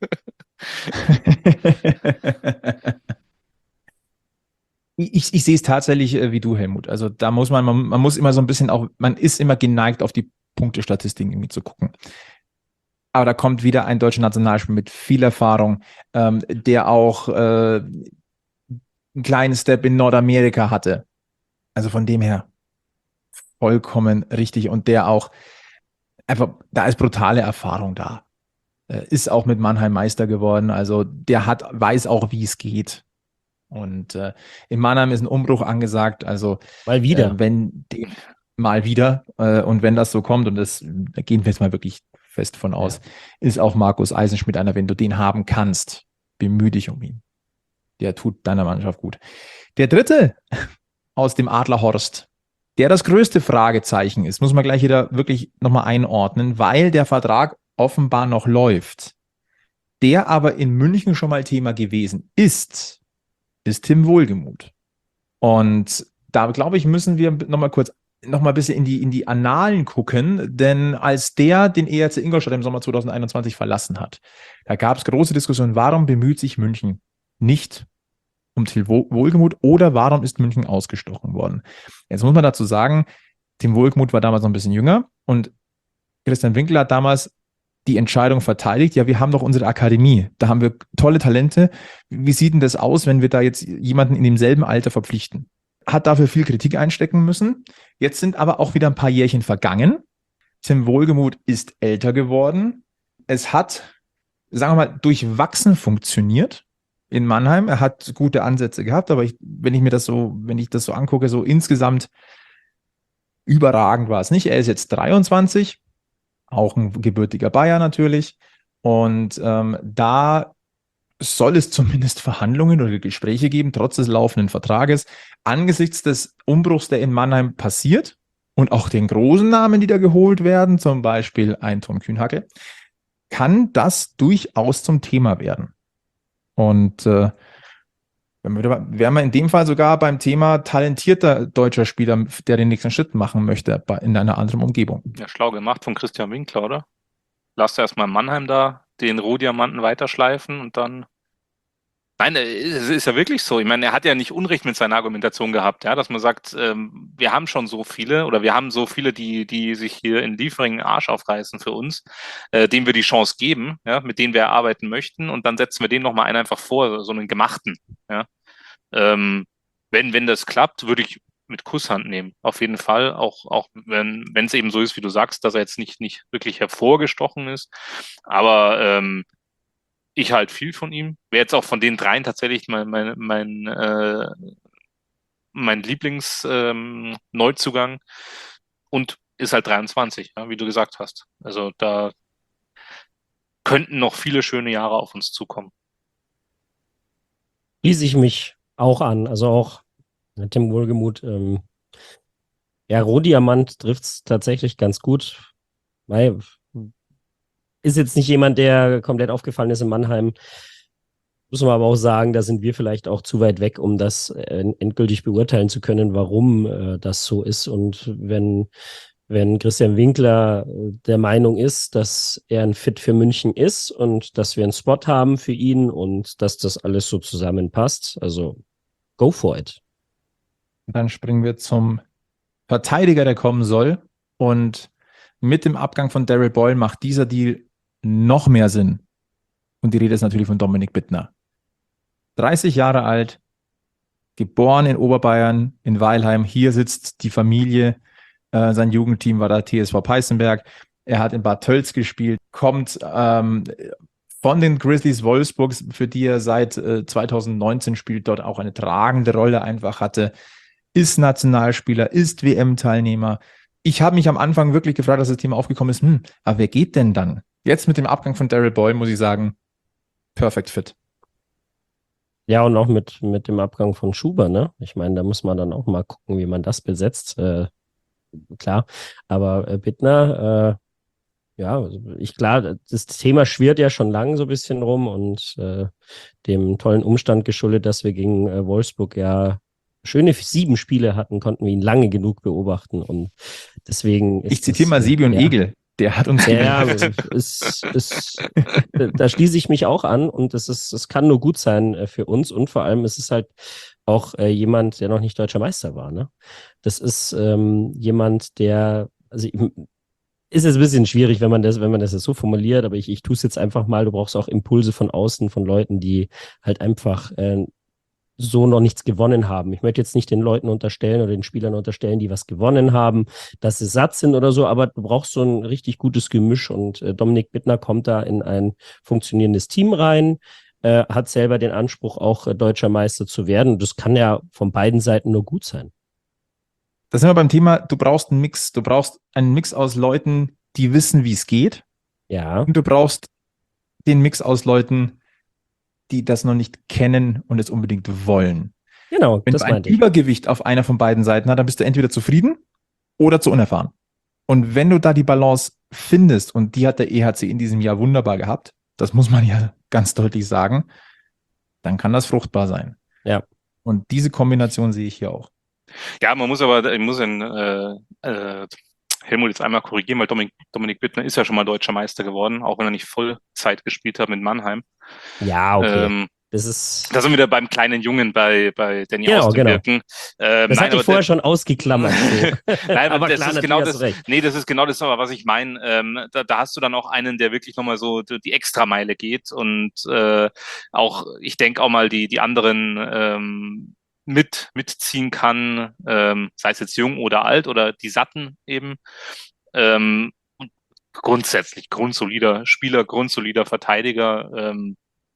Ich, ich sehe es tatsächlich äh, wie du, Helmut. Also da muss man, man, man muss immer so ein bisschen auch, man ist immer geneigt, auf die Punktestatistiken irgendwie zu gucken. Aber da kommt wieder ein deutscher Nationalspieler mit viel Erfahrung, ähm, der auch äh, einen kleinen Step in Nordamerika hatte. Also von dem her vollkommen richtig. Und der auch einfach, da ist brutale Erfahrung da. Äh, ist auch mit Mannheim Meister geworden. Also der hat, weiß auch, wie es geht. Und äh, in Mannheim ist ein Umbruch angesagt. Also Mal wieder. Äh, wenn die, mal wieder äh, und wenn das so kommt, und das, da gehen wir jetzt mal wirklich fest von aus, ja. Ist auch Markus Eisenschmidt einer, wenn du den haben kannst, bemühe dich um ihn. Der tut deiner Mannschaft gut. Der dritte aus dem Adlerhorst, der das größte Fragezeichen ist, muss man gleich wieder wirklich nochmal einordnen, weil der Vertrag offenbar noch läuft. Der aber in München schon mal Thema gewesen ist, ist Tim Wohlgemuth. Und da, glaube ich, müssen wir nochmal kurz noch mal ein bisschen in die, in die Annalen gucken, denn als der den E R C Ingolstadt im Sommer zwanzig einundzwanzig verlassen hat, da gab es große Diskussionen, warum bemüht sich München nicht um Tim Wohlgemuth oder warum ist München ausgestochen worden? Jetzt muss man dazu sagen, Tim Wohlgemuth war damals noch ein bisschen jünger und Christian Winkler hat damals die Entscheidung verteidigt, ja, wir haben doch unsere Akademie, da haben wir tolle Talente. Wie sieht denn das aus, wenn wir da jetzt jemanden in demselben Alter verpflichten? Hat dafür viel Kritik einstecken müssen. Jetzt sind aber auch wieder ein paar Jährchen vergangen. Tim Wohlgemuth ist älter geworden. Es hat, sagen wir mal, durchwachsen funktioniert in Mannheim. Er hat gute Ansätze gehabt, aber ich, wenn ich mir das so, wenn ich das so angucke, so insgesamt überragend war es nicht. Er ist jetzt dreiundzwanzig. Auch ein gebürtiger Bayer natürlich. Und ähm, da soll es zumindest Verhandlungen oder Gespräche geben, trotz des laufenden Vertrages, angesichts des Umbruchs, der in Mannheim passiert und auch den großen Namen, die da geholt werden, zum Beispiel ein Tom Kühnhackel, kann das durchaus zum Thema werden. Und äh, wären wir in dem Fall sogar beim Thema talentierter deutscher Spieler, der den nächsten Schritt machen möchte in einer anderen Umgebung. Ja, schlau gemacht von Christian Winkler, oder? Lass erstmal Mannheim da den Rohdiamanten weiterschleifen und dann... Nein, es ist ja wirklich so. Ich meine, er hat ja nicht Unrecht mit seiner Argumentation gehabt, ja, dass man sagt, ähm, wir haben schon so viele oder wir haben so viele, die die sich hier in Liefering Arsch aufreißen für uns, äh, denen wir die Chance geben, ja, mit denen wir arbeiten möchten und dann setzen wir denen nochmal einen einfach vor, so einen gemachten. Ja. Ähm, wenn, wenn das klappt, würde ich mit Kusshand nehmen, auf jeden Fall, auch, auch wenn wenn es eben so ist, wie du sagst, dass er jetzt nicht, nicht wirklich hervorgestochen ist, aber ähm, ich halte viel von ihm. Wäre jetzt auch von den dreien tatsächlich mein, mein, mein, äh, mein Lieblings-Neuzugang ähm, und ist halt dreiundzwanzig, ja, wie du gesagt hast. Also da könnten noch viele schöne Jahre auf uns zukommen. Schließe ich mich auch an. Also auch Tim Wohlgemuth. Ähm, ja, Rohdiamant trifft es tatsächlich ganz gut. Weil ist jetzt nicht jemand, der komplett aufgefallen ist in Mannheim. Muss man aber auch sagen, da sind wir vielleicht auch zu weit weg, um das äh, endgültig beurteilen zu können, warum äh, das so ist. Und wenn, wenn Christian Winkler äh, der Meinung ist, dass er ein Fit für München ist und dass wir einen Spot haben für ihn und dass das alles so zusammenpasst, also go for it. Dann springen wir zum Verteidiger, der kommen soll. Und mit dem Abgang von Daryl Boyle macht dieser Deal noch mehr Sinn. Und die Rede ist natürlich von Dominik Bittner. dreißig Jahre alt, geboren in Oberbayern, in Weilheim. Hier sitzt die Familie. Äh, sein Jugendteam war der T S V Peißenberg. Er hat in Bad Tölz gespielt, kommt ähm, von den Grizzlies Wolfsburg, für die er seit äh, zweitausendneunzehn spielt, dort auch eine tragende Rolle einfach hatte. Ist Nationalspieler, ist W M-Teilnehmer. Ich habe mich am Anfang wirklich gefragt, dass das Thema aufgekommen ist, hm, aber wer geht denn dann? Jetzt mit dem Abgang von Daryl Boyle muss ich sagen, perfekt fit. Ja, und auch mit, mit dem Abgang von Schuber, ne? Ich meine, da muss man dann auch mal gucken, wie man das besetzt. Äh, klar, aber äh, Bittner, äh, ja, ich klar, das Thema schwirrt ja schon lang so ein bisschen rum und äh, dem tollen Umstand geschuldet, dass wir gegen äh, Wolfsburg ja schöne sieben Spiele hatten, konnten wir ihn lange genug beobachten und deswegen ist Ich zitiere mal Sebi und ja. Egel. Der hat uns ja, es, es, da schließe ich mich auch an und es ist, es kann nur gut sein für uns und vor allem ist es halt auch äh, jemand, der noch nicht deutscher Meister war. Ne? Das ist ähm, jemand, der, also ist jetzt ein bisschen schwierig, wenn man das, wenn man das jetzt so formuliert, aber ich, ich tue es jetzt einfach mal. Du brauchst auch Impulse von außen, von Leuten, die halt einfach äh, so noch nichts gewonnen haben. Ich möchte jetzt nicht den Leuten unterstellen oder den Spielern unterstellen, die was gewonnen haben, dass sie satt sind oder so, aber du brauchst so ein richtig gutes Gemisch und äh, Dominik Bittner kommt da in ein funktionierendes Team rein, äh, hat selber den Anspruch, auch äh, deutscher Meister zu werden. Das kann ja von beiden Seiten nur gut sein. Da sind wir beim Thema, du brauchst einen Mix. Du brauchst einen Mix aus Leuten, die wissen, wie es geht. Ja. Und du brauchst den Mix aus Leuten, die das noch nicht kennen und es unbedingt wollen. Genau, Wenn das du ein meinte ich. Übergewicht auf einer von beiden Seiten hast, dann bist du entweder zufrieden oder zu unerfahren. Und wenn du da die Balance findest, und die hat der E H C in diesem Jahr wunderbar gehabt, das muss man ja ganz deutlich sagen, dann kann das fruchtbar sein. Ja. Und diese Kombination sehe ich hier auch. Ja, man muss aber, ich muss in äh, äh, Helmut jetzt einmal korrigieren, weil Dominik, Dominik Bittner ist ja schon mal deutscher Meister geworden, auch wenn er nicht Vollzeit gespielt hat mit Mannheim. Ja, okay. Ähm, das ist. Da sind wir wieder beim kleinen Jungen bei, bei Danny Genau, Austenbirken. genau. Ähm, das nein, hatte ich vorher der, schon ausgeklammert. So. nein, aber das klar, ist genau das. recht. Nee, das ist genau das, was ich meine. Ähm, da, da hast du dann auch einen, der wirklich nochmal so die Extrameile geht und äh, auch, ich denke auch mal die, die anderen ähm, mit mitziehen kann, ähm, sei es jetzt jung oder alt oder die Satten eben. Ähm, grundsätzlich grundsolider Spieler, grundsolider Verteidiger. Ähm,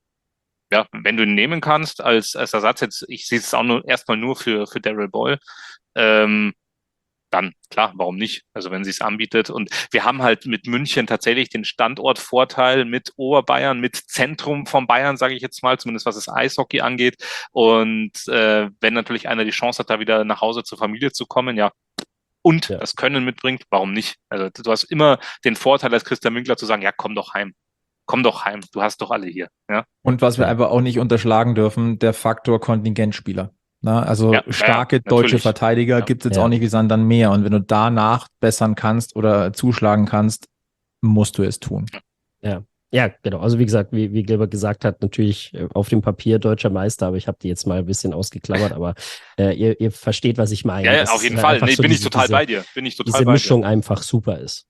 ja, wenn du ihn nehmen kannst als, als Ersatz, jetzt, ich sehe es auch nur erstmal nur für, für Daryl Boyle, ähm, dann klar, warum nicht? Also wenn sie es anbietet. Und wir haben halt mit München tatsächlich den Standortvorteil mit Oberbayern, mit Zentrum von Bayern, sage ich jetzt mal, zumindest was das Eishockey angeht. Und äh, wenn natürlich einer die Chance hat, da wieder nach Hause zur Familie zu kommen, ja, und ja. das Können mitbringt, warum nicht? Also du hast immer den Vorteil als Christian Winkler zu sagen, ja, komm doch heim. Komm doch heim, du hast doch alle hier. Ja? Und was wir ja. einfach auch nicht unterschlagen dürfen, der Faktor Kontingentspieler. Na, also ja, starke ja, deutsche Verteidiger ja. gibt es jetzt ja. auch nicht wie Sand dann mehr. Und wenn du danach bessern kannst oder zuschlagen kannst, musst du es tun. Ja, ja, genau. Also wie gesagt, wie, wie Gilbert gesagt hat, natürlich auf dem Papier deutscher Meister, aber ich habe die jetzt mal ein bisschen ausgeklammert, aber äh, ihr, ihr versteht, was ich meine. Ja, ja auf jeden Fall. Nee, so bin diese, ich total diese, bei dir. Bin ich total diese bei Mischung dir. einfach super ist.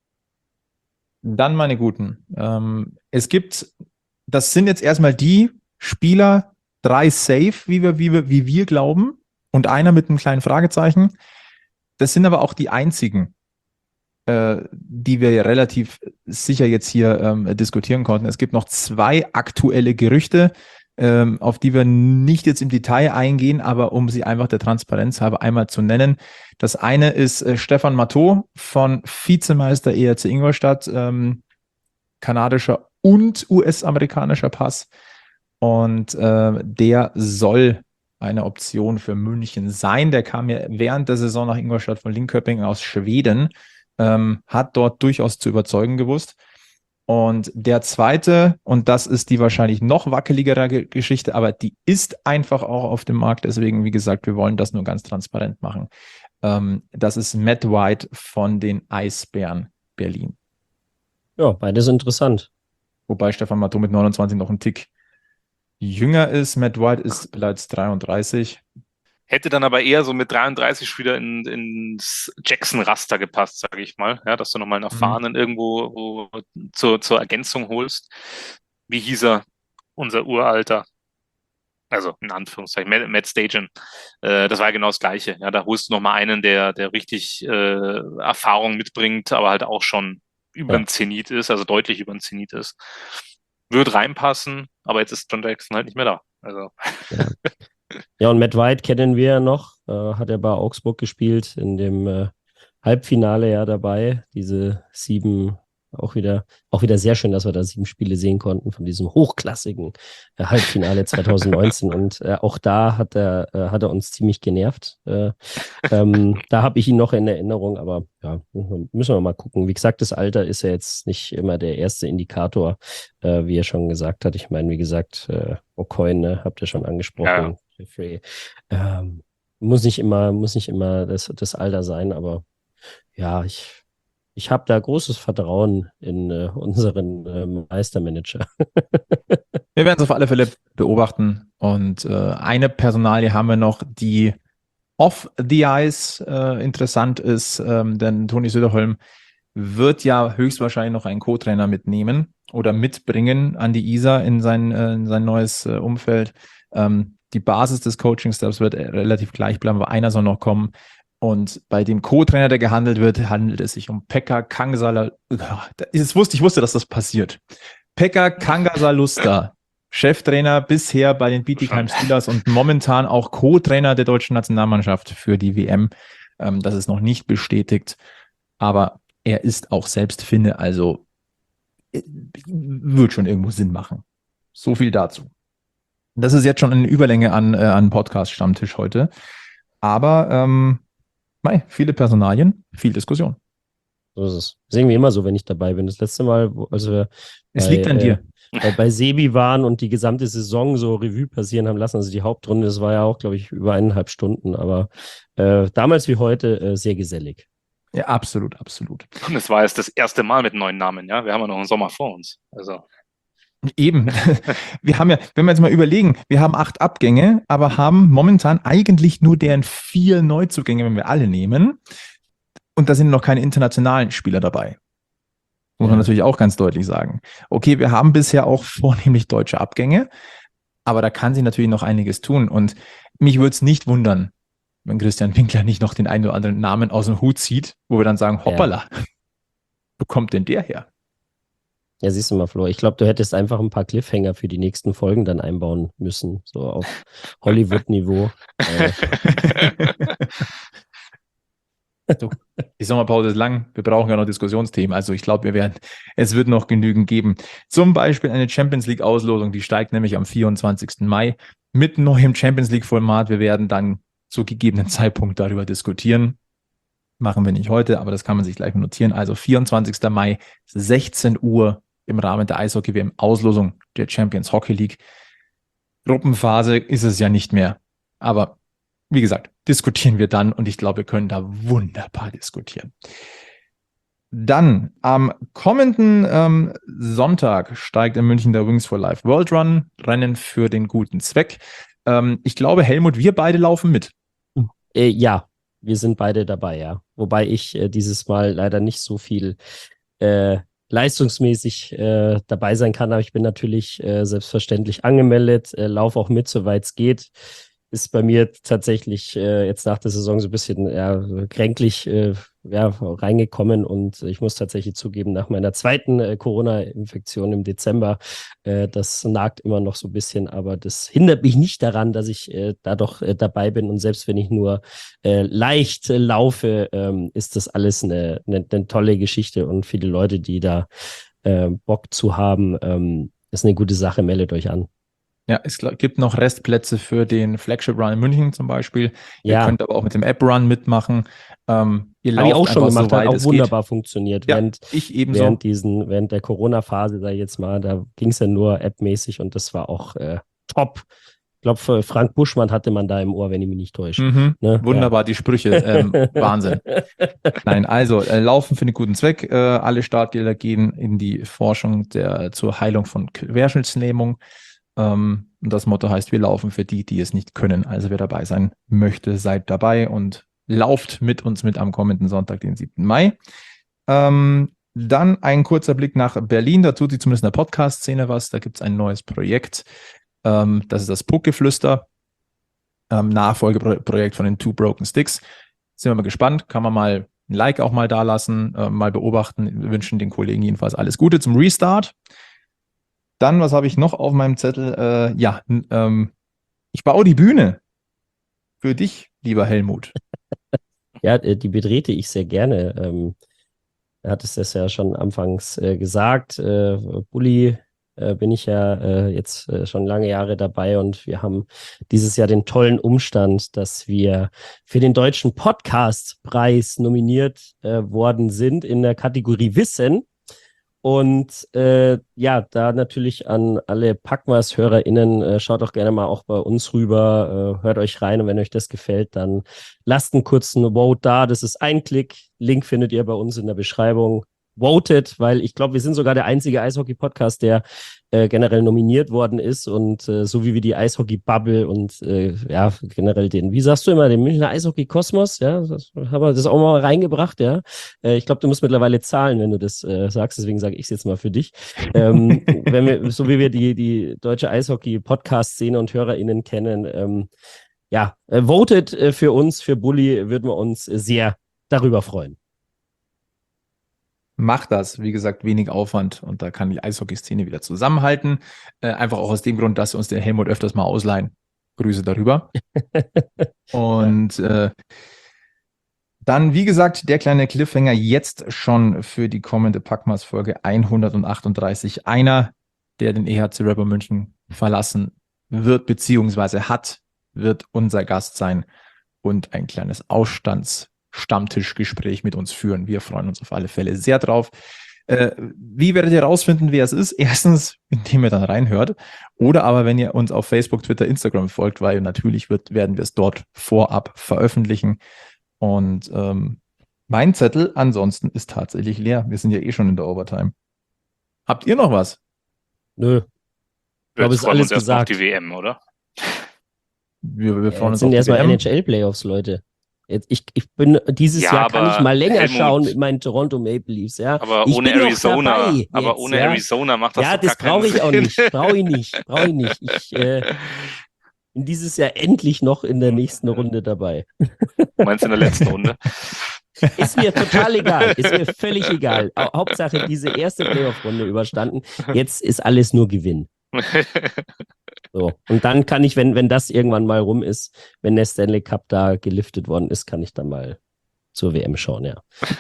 Dann meine Guten. Ähm, es gibt, das sind jetzt erstmal die Spieler, drei safe, wie wir, wie wir, wie wir glauben, und einer mit einem kleinen Fragezeichen. Das sind aber auch die einzigen, äh, die wir ja relativ sicher jetzt hier ähm, diskutieren konnten. Es gibt noch zwei aktuelle Gerüchte, ähm, auf die wir nicht jetzt im Detail eingehen, aber um sie einfach der Transparenz halber einmal zu nennen. Das eine ist äh, Stefan Matteau von Vizemeister E R C Ingolstadt, ähm, kanadischer und U S-amerikanischer Pass. Und äh, der soll eine Option für München sein. Der kam ja während der Saison nach Ingolstadt von Linköping aus Schweden, ähm, hat dort durchaus zu überzeugen gewusst. Und der zweite, und das ist die wahrscheinlich noch wackeligere Geschichte, aber die ist einfach auch auf dem Markt. Deswegen, wie gesagt, wir wollen das nur ganz transparent machen. Ähm, das ist Matt White von den Eisbären Berlin. Ja, beides interessant. Wobei Stefan Matteau mit neunundzwanzig noch ein Tick jünger ist. Matt White ist bereits dreiunddreißig. Hätte dann aber eher so mit dreiunddreißig wieder in, ins Jackson-Raster gepasst, sage ich mal. Ja, dass du nochmal einen Erfahrenen mhm. irgendwo wo, zur, zur Ergänzung holst. Wie hieß er? Unser Uralter. Also in Anführungszeichen, Matt, Matt Stajan. Äh, das war ja genau das Gleiche. Ja, da holst du nochmal einen, der, der richtig äh, Erfahrung mitbringt, aber halt auch schon über ja. den Zenit ist, also deutlich über den Zenit ist. Wird reinpassen, aber jetzt ist John Jackson halt nicht mehr da. Also. Ja. Ja, und Matt White kennen wir ja noch, äh, hat er bei Augsburg gespielt, in dem äh, Halbfinale ja dabei, diese sieben, auch wieder, auch wieder sehr schön, dass wir da sieben Spiele sehen konnten von diesem hochklassigen äh, Halbfinale zwanzig neunzehn und äh, auch da hat er, äh, hat er uns ziemlich genervt. Äh, ähm, da habe ich ihn noch in Erinnerung, aber ja, müssen wir mal gucken. Wie gesagt, das Alter ist ja jetzt nicht immer der erste Indikator, äh, wie er schon gesagt hat. Ich meine, wie gesagt, äh, O'Coin, ne, habt ihr schon angesprochen. Ja. Jeffrey. Ähm, Muss nicht immer, muss nicht immer das, das Alter sein, aber ja, ich, ich habe da großes Vertrauen in äh, unseren äh, Meistermanager. Wir werden es auf alle Fälle beobachten. Und äh, eine Personalie haben wir noch, die off the ice äh, interessant ist, ähm, denn Toni Söderholm wird ja höchstwahrscheinlich noch einen Co-Trainer mitnehmen oder mitbringen an die Isar in sein, äh, in sein neues äh, Umfeld. Ähm, die Basis des Coaching-Staffs wird relativ gleich bleiben, aber einer soll noch kommen. Und bei dem Co-Trainer, der gehandelt wird, handelt es sich um Pekka Kangasala. Ich wusste, ich wusste, dass das passiert. Pekka Kangasalusta, Cheftrainer bisher bei den Bietigheim Steelers und momentan auch Co-Trainer der deutschen Nationalmannschaft für die W M. Ähm, das ist noch nicht bestätigt, aber er ist auch selbst Finne, also äh, wird schon irgendwo Sinn machen. So viel dazu. Das ist jetzt schon eine Überlänge an, äh, an Podcast-Stammtisch heute. Aber ähm, mei, viele Personalien, viel Diskussion. So ist es. Das ist irgendwie immer so, wenn ich dabei bin. Das letzte Mal, wo- als wir Es bei, liegt an dir. äh, bei Sebi waren und die gesamte Saison so Revue passieren haben lassen, also die Hauptrunde, das war ja auch, glaube ich, über eineinhalb Stunden, aber äh, damals wie heute äh, sehr gesellig. Ja, absolut, absolut. Und es war jetzt das erste Mal mit neuen Namen, ja. Wir haben ja noch einen Sommer vor uns. Also. Eben. Wir haben ja, wenn wir jetzt mal überlegen, wir haben acht Abgänge, aber haben momentan eigentlich nur deren vier Neuzugänge, wenn wir alle nehmen. Und da sind noch keine internationalen Spieler dabei. Muss man Ja. natürlich auch ganz deutlich sagen. Okay, wir haben bisher auch vornehmlich deutsche Abgänge, aber da kann sich natürlich noch einiges tun. Und mich würde es nicht wundern, wenn Christian Winkler nicht noch den einen oder anderen Namen aus dem Hut zieht, wo wir dann sagen, hoppala, wo kommt denn der her? Ja, siehst du mal, Flo, ich glaube, du hättest einfach ein paar Cliffhanger für die nächsten Folgen dann einbauen müssen, so auf Hollywood-Niveau. Äh, So, die Sommerpause ist lang, wir brauchen ja noch Diskussionsthemen, also ich glaube, wir werden, es wird noch genügend geben. Zum Beispiel eine Champions League Auslosung, die steigt nämlich am vierundzwanzigsten Mai mit neuem Champions League Format. Wir werden dann zu gegebenen Zeitpunkt darüber diskutieren. Machen wir nicht heute, aber das kann man sich gleich notieren. Also vierundzwanzigsten Mai, sechzehn Uhr im Rahmen der Eishockey-W M Auslosung der Champions Hockey League. Gruppenphase ist es ja nicht mehr, aber wie gesagt, diskutieren wir dann und ich glaube, wir können da wunderbar diskutieren. Dann am kommenden ähm, Sonntag steigt in München der Wings for Life World Run, Rennen für den guten Zweck. Ähm, ich glaube, Helmut, wir beide laufen mit. äh, ja, wir sind beide dabei, ja. Wobei ich äh, dieses Mal leider nicht so viel äh, leistungsmäßig äh, dabei sein kann, aber ich bin natürlich äh, selbstverständlich angemeldet, äh, laufe auch mit, soweit es geht. Ist bei mir tatsächlich äh, jetzt nach der Saison so ein bisschen ja, kränklich äh, ja, reingekommen und ich muss tatsächlich zugeben, nach meiner zweiten äh, Corona-Infektion im Dezember, äh, das nagt immer noch so ein bisschen, aber das hindert mich nicht daran, dass ich äh, da doch äh, dabei bin und selbst wenn ich nur äh, leicht äh, laufe, ähm, ist das alles eine, eine, eine tolle Geschichte und viele Leute, die da äh, Bock zu haben, ähm, ist eine gute Sache, meldet euch an. Ja, es gibt noch Restplätze für den Flagship Run in München zum Beispiel. Ja. Ihr könnt aber auch mit dem App Run mitmachen. Ähm, ihr Habe ich lauft auch schon einfach gemacht, so hat weit auch es wunderbar funktioniert. geht. Ja, Während, ich ebenso. während diesen, während der Corona-Phase, da jetzt mal, da ging es ja nur appmäßig und das war auch äh, top. Ich glaube, für Frank Buschmann hatte man da im Ohr, wenn ich mich nicht täusche. Mhm. Ne? Wunderbar, die Sprüche. Ähm, Wahnsinn. Nein, also äh, Laufen für den guten Zweck. Äh, alle Startgelder gehen in die Forschung der, zur Heilung von Querschnittslähmung. Ähm, und das Motto heißt, wir laufen für die, die es nicht können. Also wer dabei sein möchte, seid dabei und lauft mit uns mit am kommenden Sonntag, den siebten Mai. Ähm, dann ein kurzer Blick nach Berlin. Da tut sich zumindest in der Podcast-Szene was. Da gibt es ein neues Projekt. Ähm, das ist das Puckgeflüster. Ähm, Nachfolgeprojekt von den Two Broken Sticks. Sind wir mal gespannt. Kann man mal ein Like auch mal da lassen, äh, mal beobachten. Wir wünschen den Kollegen jedenfalls alles Gute zum Restart. Dann, was habe ich noch auf meinem Zettel? Äh, ja, ähm, ich baue die Bühne für dich, lieber Helmut. Ja, die betrete ich sehr gerne. Ähm, er hat es das ja schon anfangs äh, gesagt. Äh, Bulli äh, bin ich ja äh, jetzt äh, schon lange Jahre dabei und wir haben dieses Jahr den tollen Umstand, dass wir für den Deutschen Podcastpreis nominiert äh, worden sind in der Kategorie Wissen. Und äh, ja, da natürlich an alle Packmas-HörerInnen, äh, schaut doch gerne mal auch bei uns rüber, äh, hört euch rein und wenn euch das gefällt, dann lasst einen kurzen Vote da. Das ist ein Klick. Link findet ihr bei uns in der Beschreibung. Voted, weil ich glaube, wir sind sogar der einzige Eishockey-Podcast, der äh, generell nominiert worden ist und äh, so wie wir die Eishockey-Bubble und äh, ja, generell den, wie sagst du immer, den Münchner Eishockey-Kosmos, ja, das haben wir das auch mal reingebracht, ja. Äh, ich glaube, du musst mittlerweile zahlen, wenn du das äh, sagst, deswegen sage ich es jetzt mal für dich. Ähm, wenn wir, so wie wir die, die deutsche Eishockey-Podcast-Szene und HörerInnen kennen, ähm, ja, äh, votet äh, für uns, für Bulli, würden wir uns sehr darüber freuen. Macht das, wie gesagt, wenig Aufwand und da kann die Eishockey-Szene wieder zusammenhalten. Äh, einfach auch aus dem Grund, dass wir uns den Helmut öfters mal ausleihen. Grüße darüber. Und äh, dann, wie gesagt, der kleine Cliffhanger jetzt schon für die kommende Packmas-Folge hundertachtunddreißig. Einer, der den E H C Red Bull München verlassen wird, beziehungsweise hat, wird unser Gast sein und ein kleines Ausstands- Stammtischgespräch mit uns führen. Wir freuen uns auf alle Fälle sehr drauf. Äh, wie werdet ihr rausfinden, wer es ist? Erstens, indem ihr dann reinhört oder aber, wenn ihr uns auf Facebook, Twitter, Instagram folgt, weil natürlich wird, werden wir es dort vorab veröffentlichen. Und ähm, mein Zettel ansonsten ist tatsächlich leer. Wir sind ja eh schon in der Overtime. Habt ihr noch was? Nö. Ich glaube, es ist alles gesagt. Auf die W M, oder? Wir, wir freuen ja, uns sind auf erstmal die W M. N H L-Playoffs, Leute. Jetzt, ich, ich bin dieses ja, Jahr kann ich mal länger Helmut, schauen mit meinen Toronto Maple Leafs, ja. Aber ich ohne Arizona, jetzt, aber ohne ja. Arizona macht das ja, doch das gar keinen Sinn. Ja, das brauche ich auch nicht. Brauche ich nicht. Brauche ich nicht. Ich äh, bin dieses Jahr endlich noch in der nächsten Runde dabei. Du meinst in der letzten Runde? Ist mir total egal. Ist mir völlig egal. Hauptsache diese erste Playoff-Runde überstanden. Jetzt ist alles nur Gewinn. So. Und dann kann ich, wenn, wenn das irgendwann mal rum ist, wenn der Stanley Cup da geliftet worden ist, kann ich dann mal zur W M schauen, ja.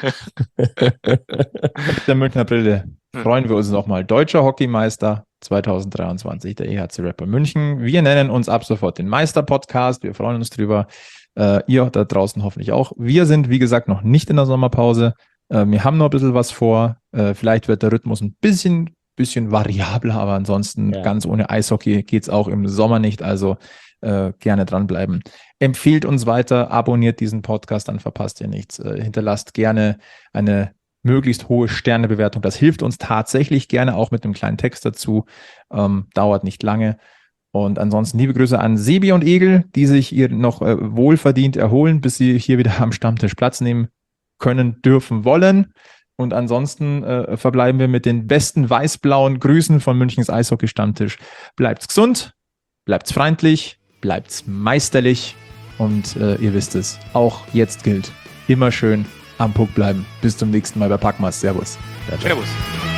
Mit der Münchner Brille freuen wir uns nochmal. Deutscher Hockeymeister zwanzig dreiundzwanzig, der E H C Red Bull München. Wir nennen uns ab sofort den Meister-Podcast. Wir freuen uns drüber. Äh, ihr da draußen hoffentlich auch. Wir sind, wie gesagt, noch nicht in der Sommerpause. Äh, wir haben noch ein bisschen was vor. Äh, vielleicht wird der Rhythmus ein bisschen bisschen variabler, aber ansonsten ja. ganz ohne Eishockey geht's auch im Sommer nicht, also äh, gerne dranbleiben. Empfehlt uns weiter, abonniert diesen Podcast, dann verpasst ihr nichts. Äh, hinterlasst gerne eine möglichst hohe Sternebewertung, das hilft uns tatsächlich, gerne auch mit einem kleinen Text dazu, ähm, dauert nicht lange. Und ansonsten liebe Grüße an Sebi und Egel, die sich hier noch äh, wohlverdient erholen, bis sie hier wieder am Stammtisch Platz nehmen können, dürfen, wollen. Und ansonsten äh, verbleiben wir mit den besten weiß-blauen Grüßen von Münchens Eishockey-Stammtisch. Bleibt's gesund, bleibt's freundlich, bleibt's meisterlich und äh, ihr wisst es, auch jetzt gilt, immer schön am Puck bleiben. Bis zum nächsten Mal bei Packmas. Servus. Ja, servus.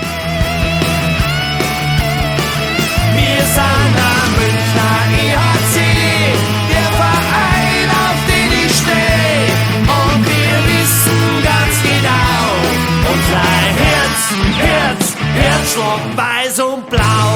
Wir sind am Münchner E H C, der Verein, auf den ich stehe. Und wir wissen ganz genau, unser Herz, Herz, Herzschlag weiß und blau.